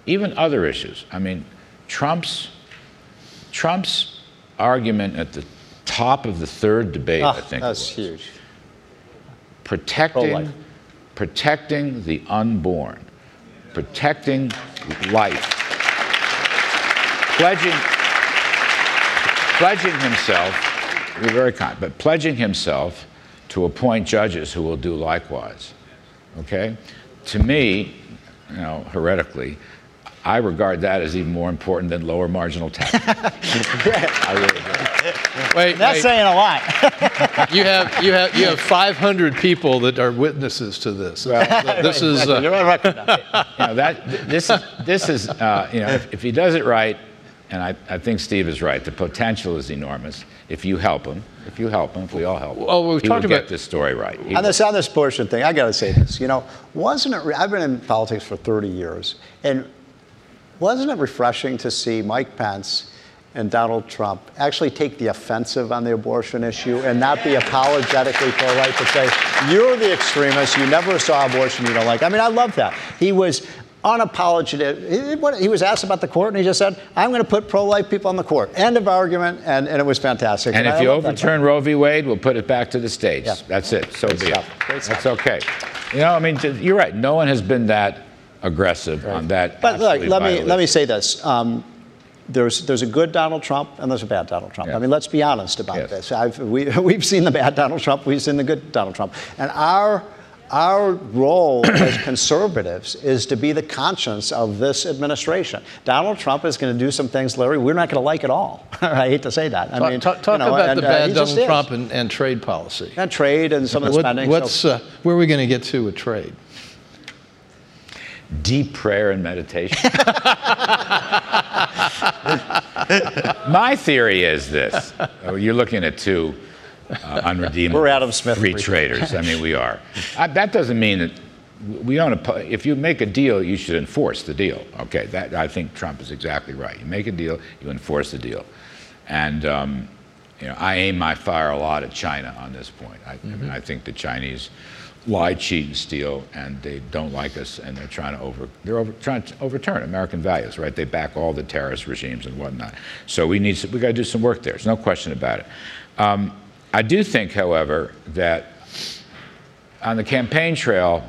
Speaker 4: even other issues. I mean, Trump's Trump's argument at the top of the third debate,
Speaker 5: Oh,
Speaker 4: I think,
Speaker 5: that's
Speaker 4: was,
Speaker 5: huge.
Speaker 4: protecting
Speaker 5: Pro-life.
Speaker 4: protecting the unborn, protecting life, pledging pledging himself. You're very kind, but pledging himself to appoint judges who will do likewise. Okay? To me, you know, heretically, I regard that as even more important than lower marginal tax. I really do.
Speaker 2: Wait,
Speaker 5: That's
Speaker 2: wait.
Speaker 5: saying a lot.
Speaker 2: You have you have you have five hundred people that are witnesses to this. This is uh,
Speaker 5: You're on record now.
Speaker 4: You know, that this is this is uh, you know, if, if he does it right, and I, I think Steve is right, the potential is enormous. If you help him, if you help him, if we all help him,
Speaker 2: Well, we've
Speaker 4: he
Speaker 2: talked
Speaker 4: will get
Speaker 2: about-
Speaker 4: this story right. He
Speaker 5: On
Speaker 4: will.
Speaker 5: this, on this abortion thing, I got to say this. You know, wasn't it? Re- I've been in politics for thirty years, and wasn't it refreshing to see Mike Pence and Donald Trump actually take the offensive on the abortion issue and not be apologetically pro-life, to say you're the extremist, you never saw abortion, you don't like. I mean, I love that. He was unapologetic. He, what- he was asked about the court, and he just said, "I'm going to put pro-life people on the court." End of argument, and, and it was fantastic.
Speaker 4: And if
Speaker 5: I
Speaker 4: you
Speaker 5: love that.
Speaker 4: overturn Roe v. Wade, we'll put it back to the states.
Speaker 5: Yeah.
Speaker 4: That's it. So
Speaker 5: Great
Speaker 4: be it.
Speaker 5: stuff. Great stuff.
Speaker 4: That's okay. You know, I mean, t- you're right. No one has been that aggressive on that.
Speaker 5: But look,
Speaker 4: absolutely
Speaker 5: let me
Speaker 4: vital
Speaker 5: let me
Speaker 4: issue.
Speaker 5: say this. Um, there's there's a good Donald Trump and there's a bad Donald Trump.
Speaker 4: Yeah.
Speaker 5: I mean, let's be honest about
Speaker 4: Yes.
Speaker 5: this. I've, we we've seen the bad Donald Trump. We've seen the good Donald Trump. And our our role as conservatives is to be the conscience of this administration. Donald Trump is going to do some things, Larry, we're not going to like at all. I hate to say that. I
Speaker 2: talk,
Speaker 5: mean,
Speaker 2: talk, talk
Speaker 5: you know,
Speaker 2: about
Speaker 5: and,
Speaker 2: the
Speaker 5: uh,
Speaker 2: bad
Speaker 5: he just
Speaker 2: Donald
Speaker 5: is.
Speaker 2: Trump and, and trade policy.
Speaker 5: And trade and some of the
Speaker 2: What-
Speaker 5: spending.
Speaker 2: what's
Speaker 5: so,
Speaker 2: uh, where are we going to get to with trade?
Speaker 4: Deep prayer and meditation. My theory is this. Oh, you're looking at two uh, unredeemable
Speaker 5: We're Adam Smith
Speaker 4: free
Speaker 5: free
Speaker 4: traders. I mean, we are. Uh, that doesn't mean that we don't. oppo- If you make a deal, you should enforce the deal. Okay, that I think Trump is exactly right. You make a deal, you enforce the deal. And um, you know, I aim my fire a lot at China on this point. I, I mean, I think the Chinese lie, cheat, and steal, and they don't like us, and they're trying to over they're over, trying to overturn American values, right? They back all the terrorist regimes and whatnot. So we need we got to do some work there. There's no question about it. Um, I do think, however, that on the campaign trail,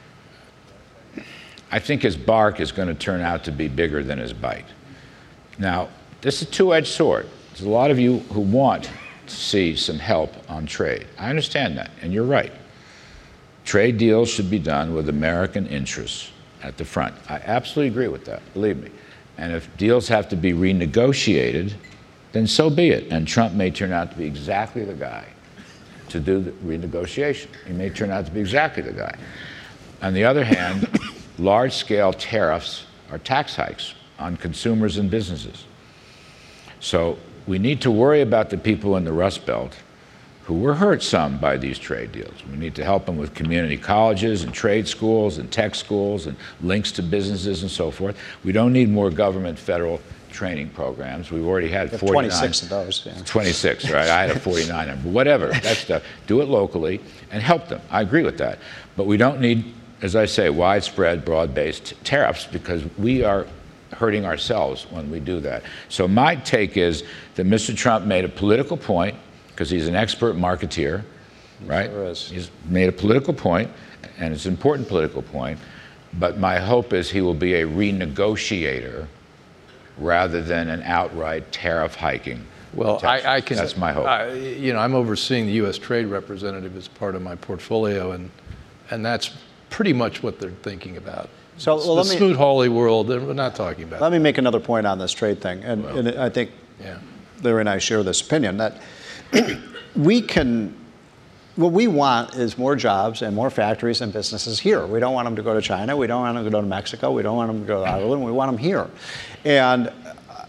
Speaker 4: I think his bark is going to turn out to be bigger than his bite. Now, this is a two-edged sword. There's a lot of you who want to see some help on trade. I understand that, and you're right. Trade deals should be done with American interests at the front. I absolutely agree with that, believe me. And if deals have to be renegotiated, then so be it. And Trump may turn out to be exactly the guy to do the renegotiation. He may turn out to be exactly the guy. On the other hand, large-scale tariffs are tax hikes on consumers and businesses. So we need to worry about the people in the Rust Belt who were hurt some by these trade deals. We need to help them with community colleges and trade schools and tech schools and links to businesses and so forth. We don't need more government federal training programs. We've already had
Speaker 5: We have
Speaker 4: forty-nine.
Speaker 5: twenty-six of those. Yeah.
Speaker 4: twenty-six, right? I had a forty-nine number. Whatever, that stuff. Do it locally and help them. I agree with that. But we don't need, as I say, widespread, broad-based tariffs because we are hurting ourselves when we do that. So my take is that Mister Trump made a political point because he's an expert marketeer, right?
Speaker 5: Sure is.
Speaker 4: He's made a political point, and it's an important political point. But my hope is he will be a renegotiator rather than an outright tariff hiking.
Speaker 2: Well,
Speaker 4: tax.
Speaker 2: I, I can.
Speaker 4: That's my hope.
Speaker 2: I, you know, I'm overseeing the U S trade representative as part of my portfolio, and and that's pretty much what they're thinking about.
Speaker 5: So,
Speaker 2: It's
Speaker 5: well,
Speaker 2: the
Speaker 5: let me-
Speaker 2: Smoot-Hawley world, we're not talking about.
Speaker 5: Let me make another point on this trade thing, and, and I think
Speaker 2: Yeah.
Speaker 5: Larry and I share this opinion that we can. What we want is more jobs and more factories and businesses here. We don't want them to go to China. We don't want them to go to Mexico. We don't want them to go to Ireland. We want them here. And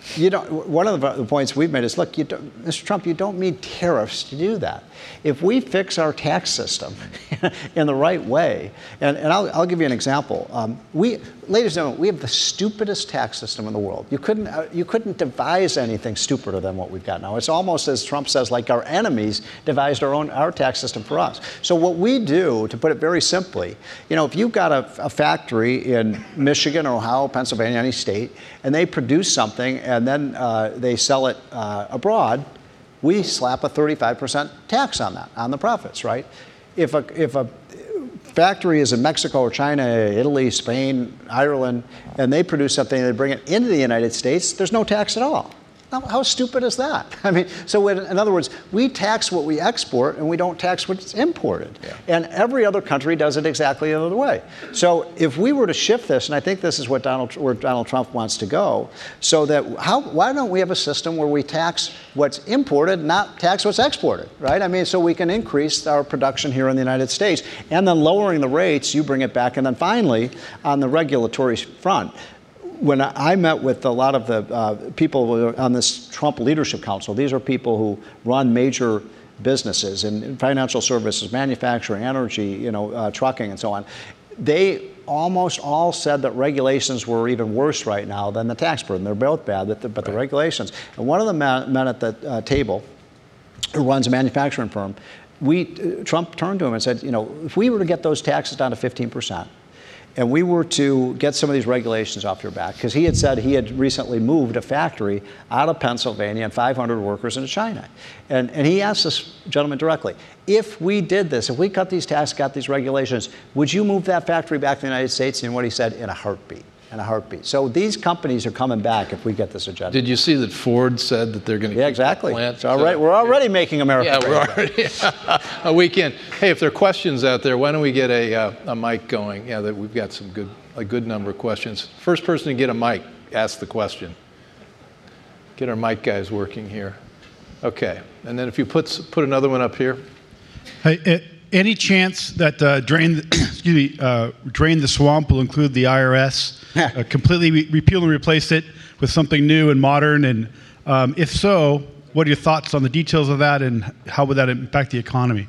Speaker 5: you don't, one of the points we've made is, look, you don't, Mister Trump, you don't need tariffs to do that. If we fix our tax system in the right way, and, and I'll, I'll give you an example. Um, we, ladies and gentlemen, we have the stupidest tax system in the world. You couldn't, uh, you couldn't devise anything stupider than what we've got now. It's almost, as Trump says, like our enemies devised our own our tax system for us. So what we do, to put it very simply, you know, if you've got a, a factory in Michigan or Ohio, Pennsylvania, any state, and they produce something and then uh, they sell it uh, abroad, we slap a thirty-five percent tax on that, on the profits, right? If a, if a factory is in Mexico or China, Italy, Spain, Ireland, and they produce something and they bring it into the United States, there's no tax at all. Now, how stupid is that? I mean, so in, in other words, we tax what we export and we don't tax what's imported. Yeah. And every other country does it exactly the other way. So if we were to shift this, and I think this is what Donald, where Donald Trump wants to go, so that how, why don't we have a system where we tax what's imported, not tax what's exported, right? I mean, so we can increase our production here in the United States, and then lowering the rates, you bring it back, and then finally, on the regulatory front, when I met with a lot of the uh, people on this Trump Leadership Council, these are people who run major businesses in financial services, manufacturing, energy, you know, uh, trucking, and so on. They almost all said that regulations were even worse right now than the tax burden. They're both bad, but the, but the regulations. And one of the men, men at the uh, table, who runs a manufacturing firm, we uh, Trump turned to him and said, you know, if we were to get those taxes down to fifteen percent, and we were to get some of these regulations off your back, because he had said he had recently moved a factory out of Pennsylvania and five hundred workers into China. And, and he asked this gentleman directly, if we did this, if we cut these taxes, got these regulations, would you move that factory back to the United States? And what he said, in a heartbeat. In a heartbeat. So these companies are coming back if we get this agenda.
Speaker 2: Did you see that Ford said that they're going to
Speaker 5: yeah,
Speaker 2: keep
Speaker 5: exactly.
Speaker 2: the plant?
Speaker 5: It's all right. We're already making America
Speaker 2: Yeah,
Speaker 5: great
Speaker 2: we're already a weekend. Hey, if there are questions out there, why don't we get a, uh, a mic going? Yeah, that we've got some good, a good number of questions. First person to get a mic, ask the question. Get our mic guys working here. Okay, and then if you put put another one up here.
Speaker 13: Hey, uh, any chance that uh, drain, the, excuse me, uh, drain the swamp will include the I R S, uh, completely re- repeal and replace it with something new and modern? And um, if so, what are your thoughts on the details of that, and how would that impact the economy?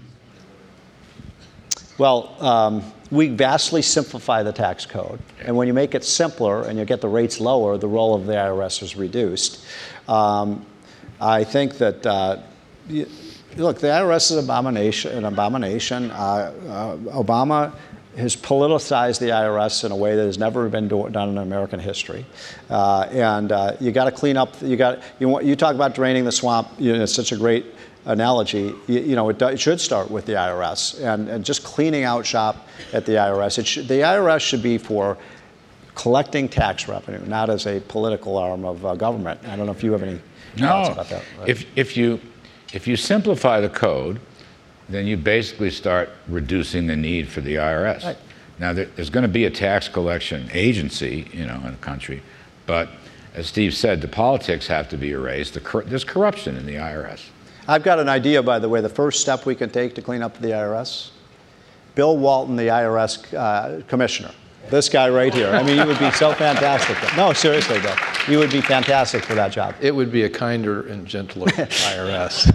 Speaker 5: Well, um, we vastly simplify the tax code. And when you make it simpler and you get the rates lower, the role of the I R S is reduced. Um, I think that, uh, you, look, the I R S is an abomination. An abomination. Uh, uh, Obama has politicized the I R S in a way that has never been do- done in American history. Uh, and uh, you got to clean up. You got you. Want, you talk about draining the swamp. You know, it's such a great analogy. You, you know, it, do, it should start with the I R S and, and just cleaning out shop at the I R S. It should, the I R S should be for collecting tax revenue, not as a political arm of uh, government. I don't know if you have any thoughts
Speaker 4: no.
Speaker 5: about that. Right?
Speaker 4: If if you if you simplify the code, then you basically start reducing the need for the I R S.
Speaker 5: Right.
Speaker 4: Now, there, there's going to be a tax collection agency, you know, in the country, but as Steve said, the politics have to be erased. The cor- there's corruption in the I R S.
Speaker 5: I've got an idea, by the way, the first step we can take to clean up the I R S. Bill Walton, the I R S uh, commissioner. This guy right here. I mean, you would be so fantastic. No, seriously, Bill. You would be fantastic for that job.
Speaker 2: It would be a kinder and gentler I R S.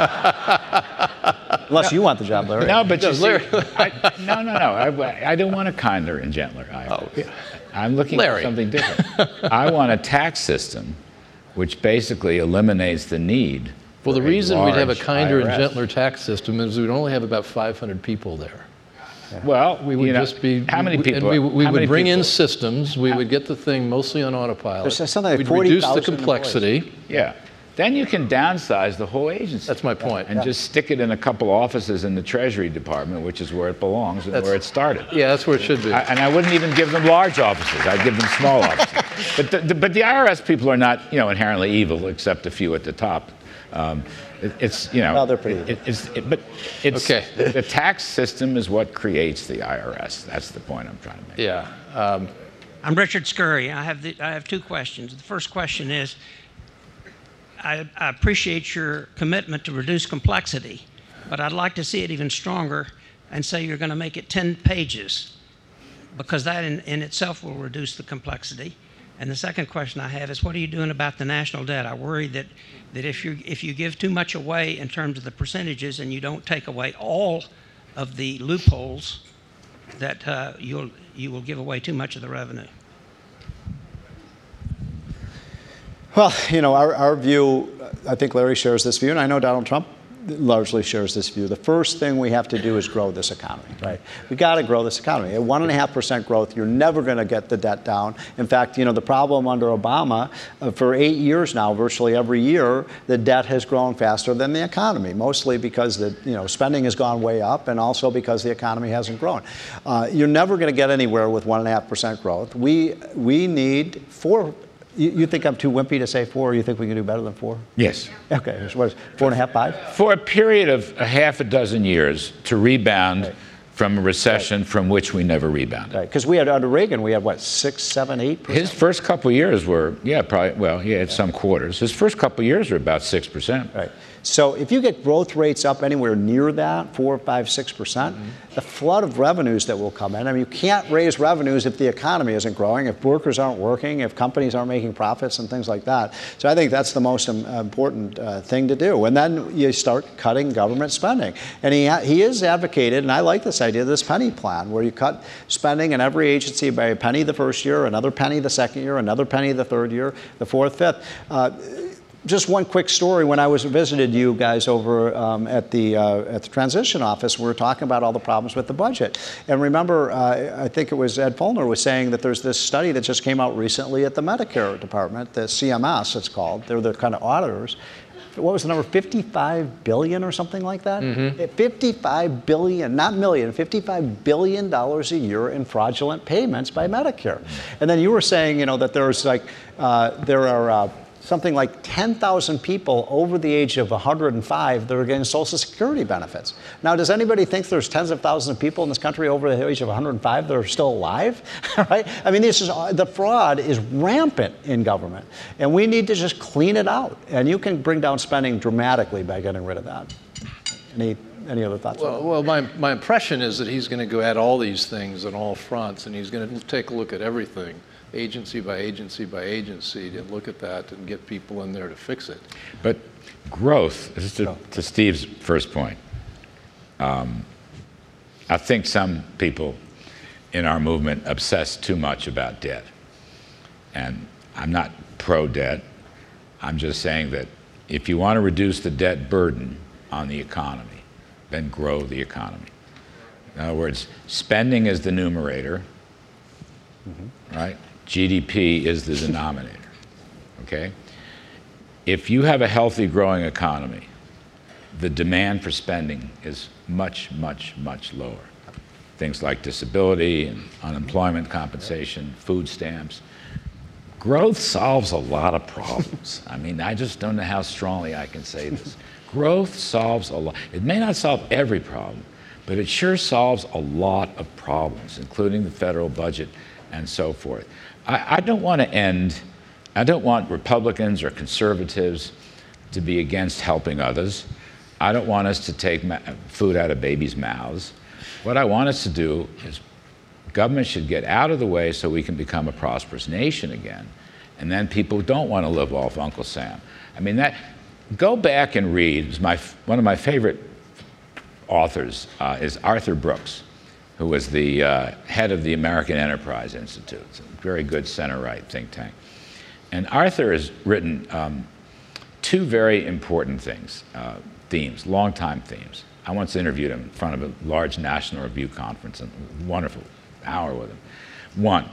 Speaker 5: Unless you want the job, Larry.
Speaker 4: No, but you see,
Speaker 2: Larry.
Speaker 4: I, no, no, no. I, I don't want a kinder and gentler I R S.
Speaker 2: Oh, yeah.
Speaker 4: I'm looking
Speaker 2: Larry.
Speaker 4: for something different. I want a tax system which basically eliminates the need.
Speaker 2: Well, the
Speaker 4: for a
Speaker 2: reason we'd have a
Speaker 4: large
Speaker 2: kinder
Speaker 4: I R S.
Speaker 2: and gentler tax system is we'd only have about five hundred people there.
Speaker 4: Well,
Speaker 2: We would
Speaker 4: you know,
Speaker 2: just be.
Speaker 4: how many people?
Speaker 2: And we, we
Speaker 4: how
Speaker 2: would
Speaker 4: many
Speaker 2: bring in
Speaker 4: people-
Speaker 2: systems. We would get the thing mostly on autopilot.
Speaker 5: There's something like
Speaker 2: We'd
Speaker 5: forty
Speaker 2: reduce the
Speaker 5: thousand
Speaker 2: complexity.
Speaker 4: Yeah. Then you can downsize the whole agency.
Speaker 2: That's my point.
Speaker 4: And
Speaker 5: Yeah.
Speaker 4: just stick it in a couple offices in the Treasury Department, which is where it belongs and
Speaker 2: That's-
Speaker 4: where it started.
Speaker 2: Yeah, that's where it should be.
Speaker 4: I, and I wouldn't even give them large offices. I'd give them small offices. But the, the, but the I R S people are not, you know, inherently evil, except a few at the top. Um, it, it's, you know,
Speaker 5: Well, they're pretty
Speaker 4: it, it's, it, but it's,
Speaker 2: Okay.
Speaker 4: the tax system is what creates the I R S. That's the point I'm trying to make.
Speaker 2: Yeah. Um,
Speaker 14: I'm Richard Scurry. I have the, I have two questions. The first question is, I, I appreciate your commitment to reduce complexity, but I'd like to see it even stronger and say you're going to make it ten pages, because that in, in itself will reduce the complexity. And the second question I have is, what are you doing about the national debt? I worry that, that if, you if you give too much away in terms of the percentages and you don't take away all of the loopholes, that uh, you'll, you will give away too much of the revenue.
Speaker 5: Well, you know, our, our view, I think Larry shares this view, and I know Donald Trump largely shares this view. The first thing we have to do is grow this economy, right? We got to grow this economy. At one and a half percent growth, you're never going to get the debt down. In fact, you know, the problem under Obama, uh, for eight years now, virtually every year, the debt has grown faster than the economy, mostly because the, you know, spending has gone way up, and also because the economy hasn't grown. Uh, you're never going to get anywhere with one and a half percent growth. We we need four. You, you think I'm too wimpy to say four, or you think we can do better than four?
Speaker 4: Yes.
Speaker 5: Okay, so what is it, four and a half, five?
Speaker 4: For a period of a half a dozen years to rebound
Speaker 5: Right.
Speaker 4: from a recession
Speaker 5: Right.
Speaker 4: from which we never rebounded.
Speaker 5: Right, because we had, under Reagan, we had what, six, seven, eight percent?
Speaker 4: His first couple of years were, yeah, probably, well, he had some quarters. His first couple of years were about six percent.
Speaker 5: Right. So if you get growth rates up anywhere near that, four, five, six percent, mm-hmm. the flood of revenues that will come in. I mean, you can't raise revenues if the economy isn't growing, if workers aren't working, if companies aren't making profits and things like that. So I think that's the most um, important uh, thing to do. And then you start cutting government spending. And he ha- he is advocated, and I like this idea, this penny plan, where you cut spending in every agency by a penny the first year, another penny the second year, another penny the third year, the fourth, fifth. Uh, Just one quick story. When I was visited you guys over um, at the uh, at the transition office, we were talking about all the problems with the budget. And remember, uh, I think it was Ed Follner was saying that there's this study that just came out recently at the Medicare department, the C M S it's called. They're the kind of auditors. What was the number? fifty-five billion or something like that? Mm-hmm. fifty-five billion, not million, fifty-five billion dollars a year in fraudulent payments by Medicare. And then you were saying, you know, that there's like, uh, there are uh, something like ten thousand people over the age of one hundred five that are getting Social Security benefits. Now, does anybody think there's tens of thousands of people in this country over the age of one hundred five that are still alive? Right? I mean, this is the fraud is rampant in government, and we need to just clean it out. And you can bring down spending dramatically by getting rid of that. Any any other thoughts?
Speaker 2: Well, well my, my impression is that he's going to go at all these things on all fronts, and he's going to take a look at everything, agency by agency by agency, to look at that and get people in there to fix it.
Speaker 4: But growth, this is to, to Steve's first point. Um, I think some people in our movement obsess too much about debt. And I'm not pro-debt. I'm just saying that if you want to reduce the debt burden on the economy, then grow the economy. In other words, spending is the numerator, mm-hmm. right? G D P is the denominator, okay? If you have a healthy, growing economy, the demand for spending is much, much, much lower. Things like disability and unemployment compensation, food stamps. Growth solves a lot of problems. I mean, I just don't know how strongly I can say this. Growth solves a lot. It may not solve every problem, but it sure solves a lot of problems, including the federal budget and so forth. I, I don't want to end, I don't want Republicans or conservatives to be against helping others. I don't want us to take ma- food out of babies' mouths. What I want us to do is government should get out of the way so we can become a prosperous nation again. And then people don't want to live off Uncle Sam. I mean, that, go back and read, it's my, one of my favorite authors uh, is Arthur Brooks, who was the uh, head of the American Enterprise Institute. It's a very good center-right think tank. And Arthur has written um, two very important things, uh, themes, long-time themes. I once interviewed him in front of a large National Review conference, a wonderful hour with him. One,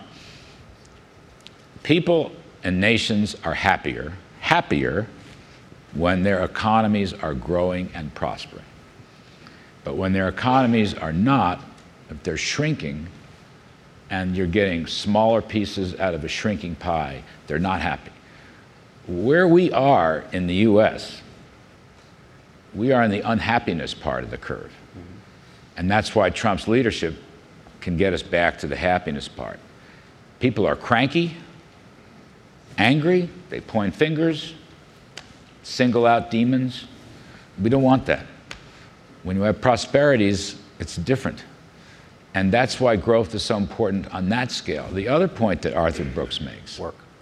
Speaker 4: people and nations are happier, happier when their economies are growing and prospering. But when their economies are not, if they're shrinking and you're getting smaller pieces out of a shrinking pie, they're not happy. Where we are in the U S, we are in the unhappiness part of the curve. Mm-hmm. And that's why Trump's leadership can get us back to the happiness part. People are cranky, angry, they point fingers, single out demons. We don't want that. When you have prosperities, it's different. And that's why growth is so important on that scale. The other point that Arthur Brooks makes,
Speaker 5: work.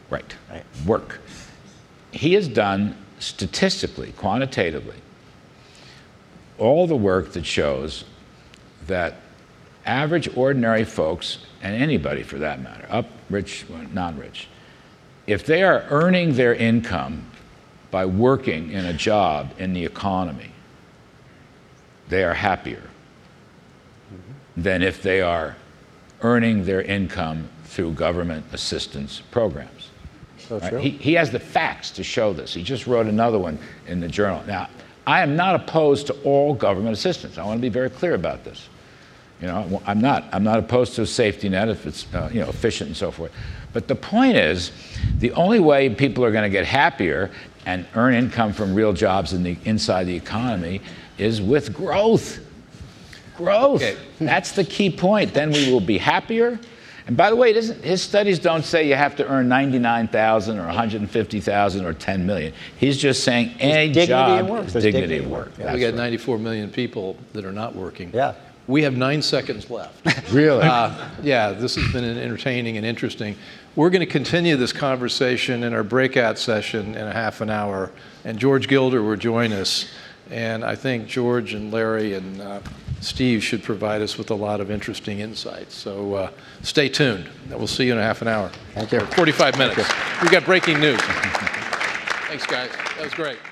Speaker 4: Right. right. Work. He has done statistically, quantitatively, all the work that shows that average, ordinary folks, and anybody for that matter, up, rich, non-rich, if they are earning their income by working in a job in the economy, they are happier mm-hmm. than if they are earning their income through government assistance programs.
Speaker 5: So
Speaker 4: right?
Speaker 5: true.
Speaker 4: He, he has the facts to show this. He just wrote another one in the journal. Now, I am not opposed to all government assistance. I want to be very clear about this. You know, I'm not. I'm not opposed to a safety net if it's uh, you know, efficient and so forth. But the point is, the only way people are going to get happier and earn income from real jobs in the, inside the economy is with growth. Growth. Okay. That's the key point. Then we will be happier. And by the way, it isn't, his studies don't say you have to earn ninety-nine thousand or one hundred fifty thousand or ten million. He's just saying any job is dignity of work.
Speaker 2: Yeah, we got ninety-four million people that are not working.
Speaker 5: Yeah.
Speaker 2: We have nine seconds left.
Speaker 4: Really?
Speaker 2: Uh, yeah, this has been entertaining and interesting. We're going to continue this conversation in our breakout session in a half an hour, and George Gilder will join us. And I think George and Larry and uh, Steve should provide us with a lot of interesting insights. So uh, stay tuned. We'll see you in a half an hour.
Speaker 5: Thank you.
Speaker 2: forty-five minutes. We got breaking news. Thanks, guys. That was great.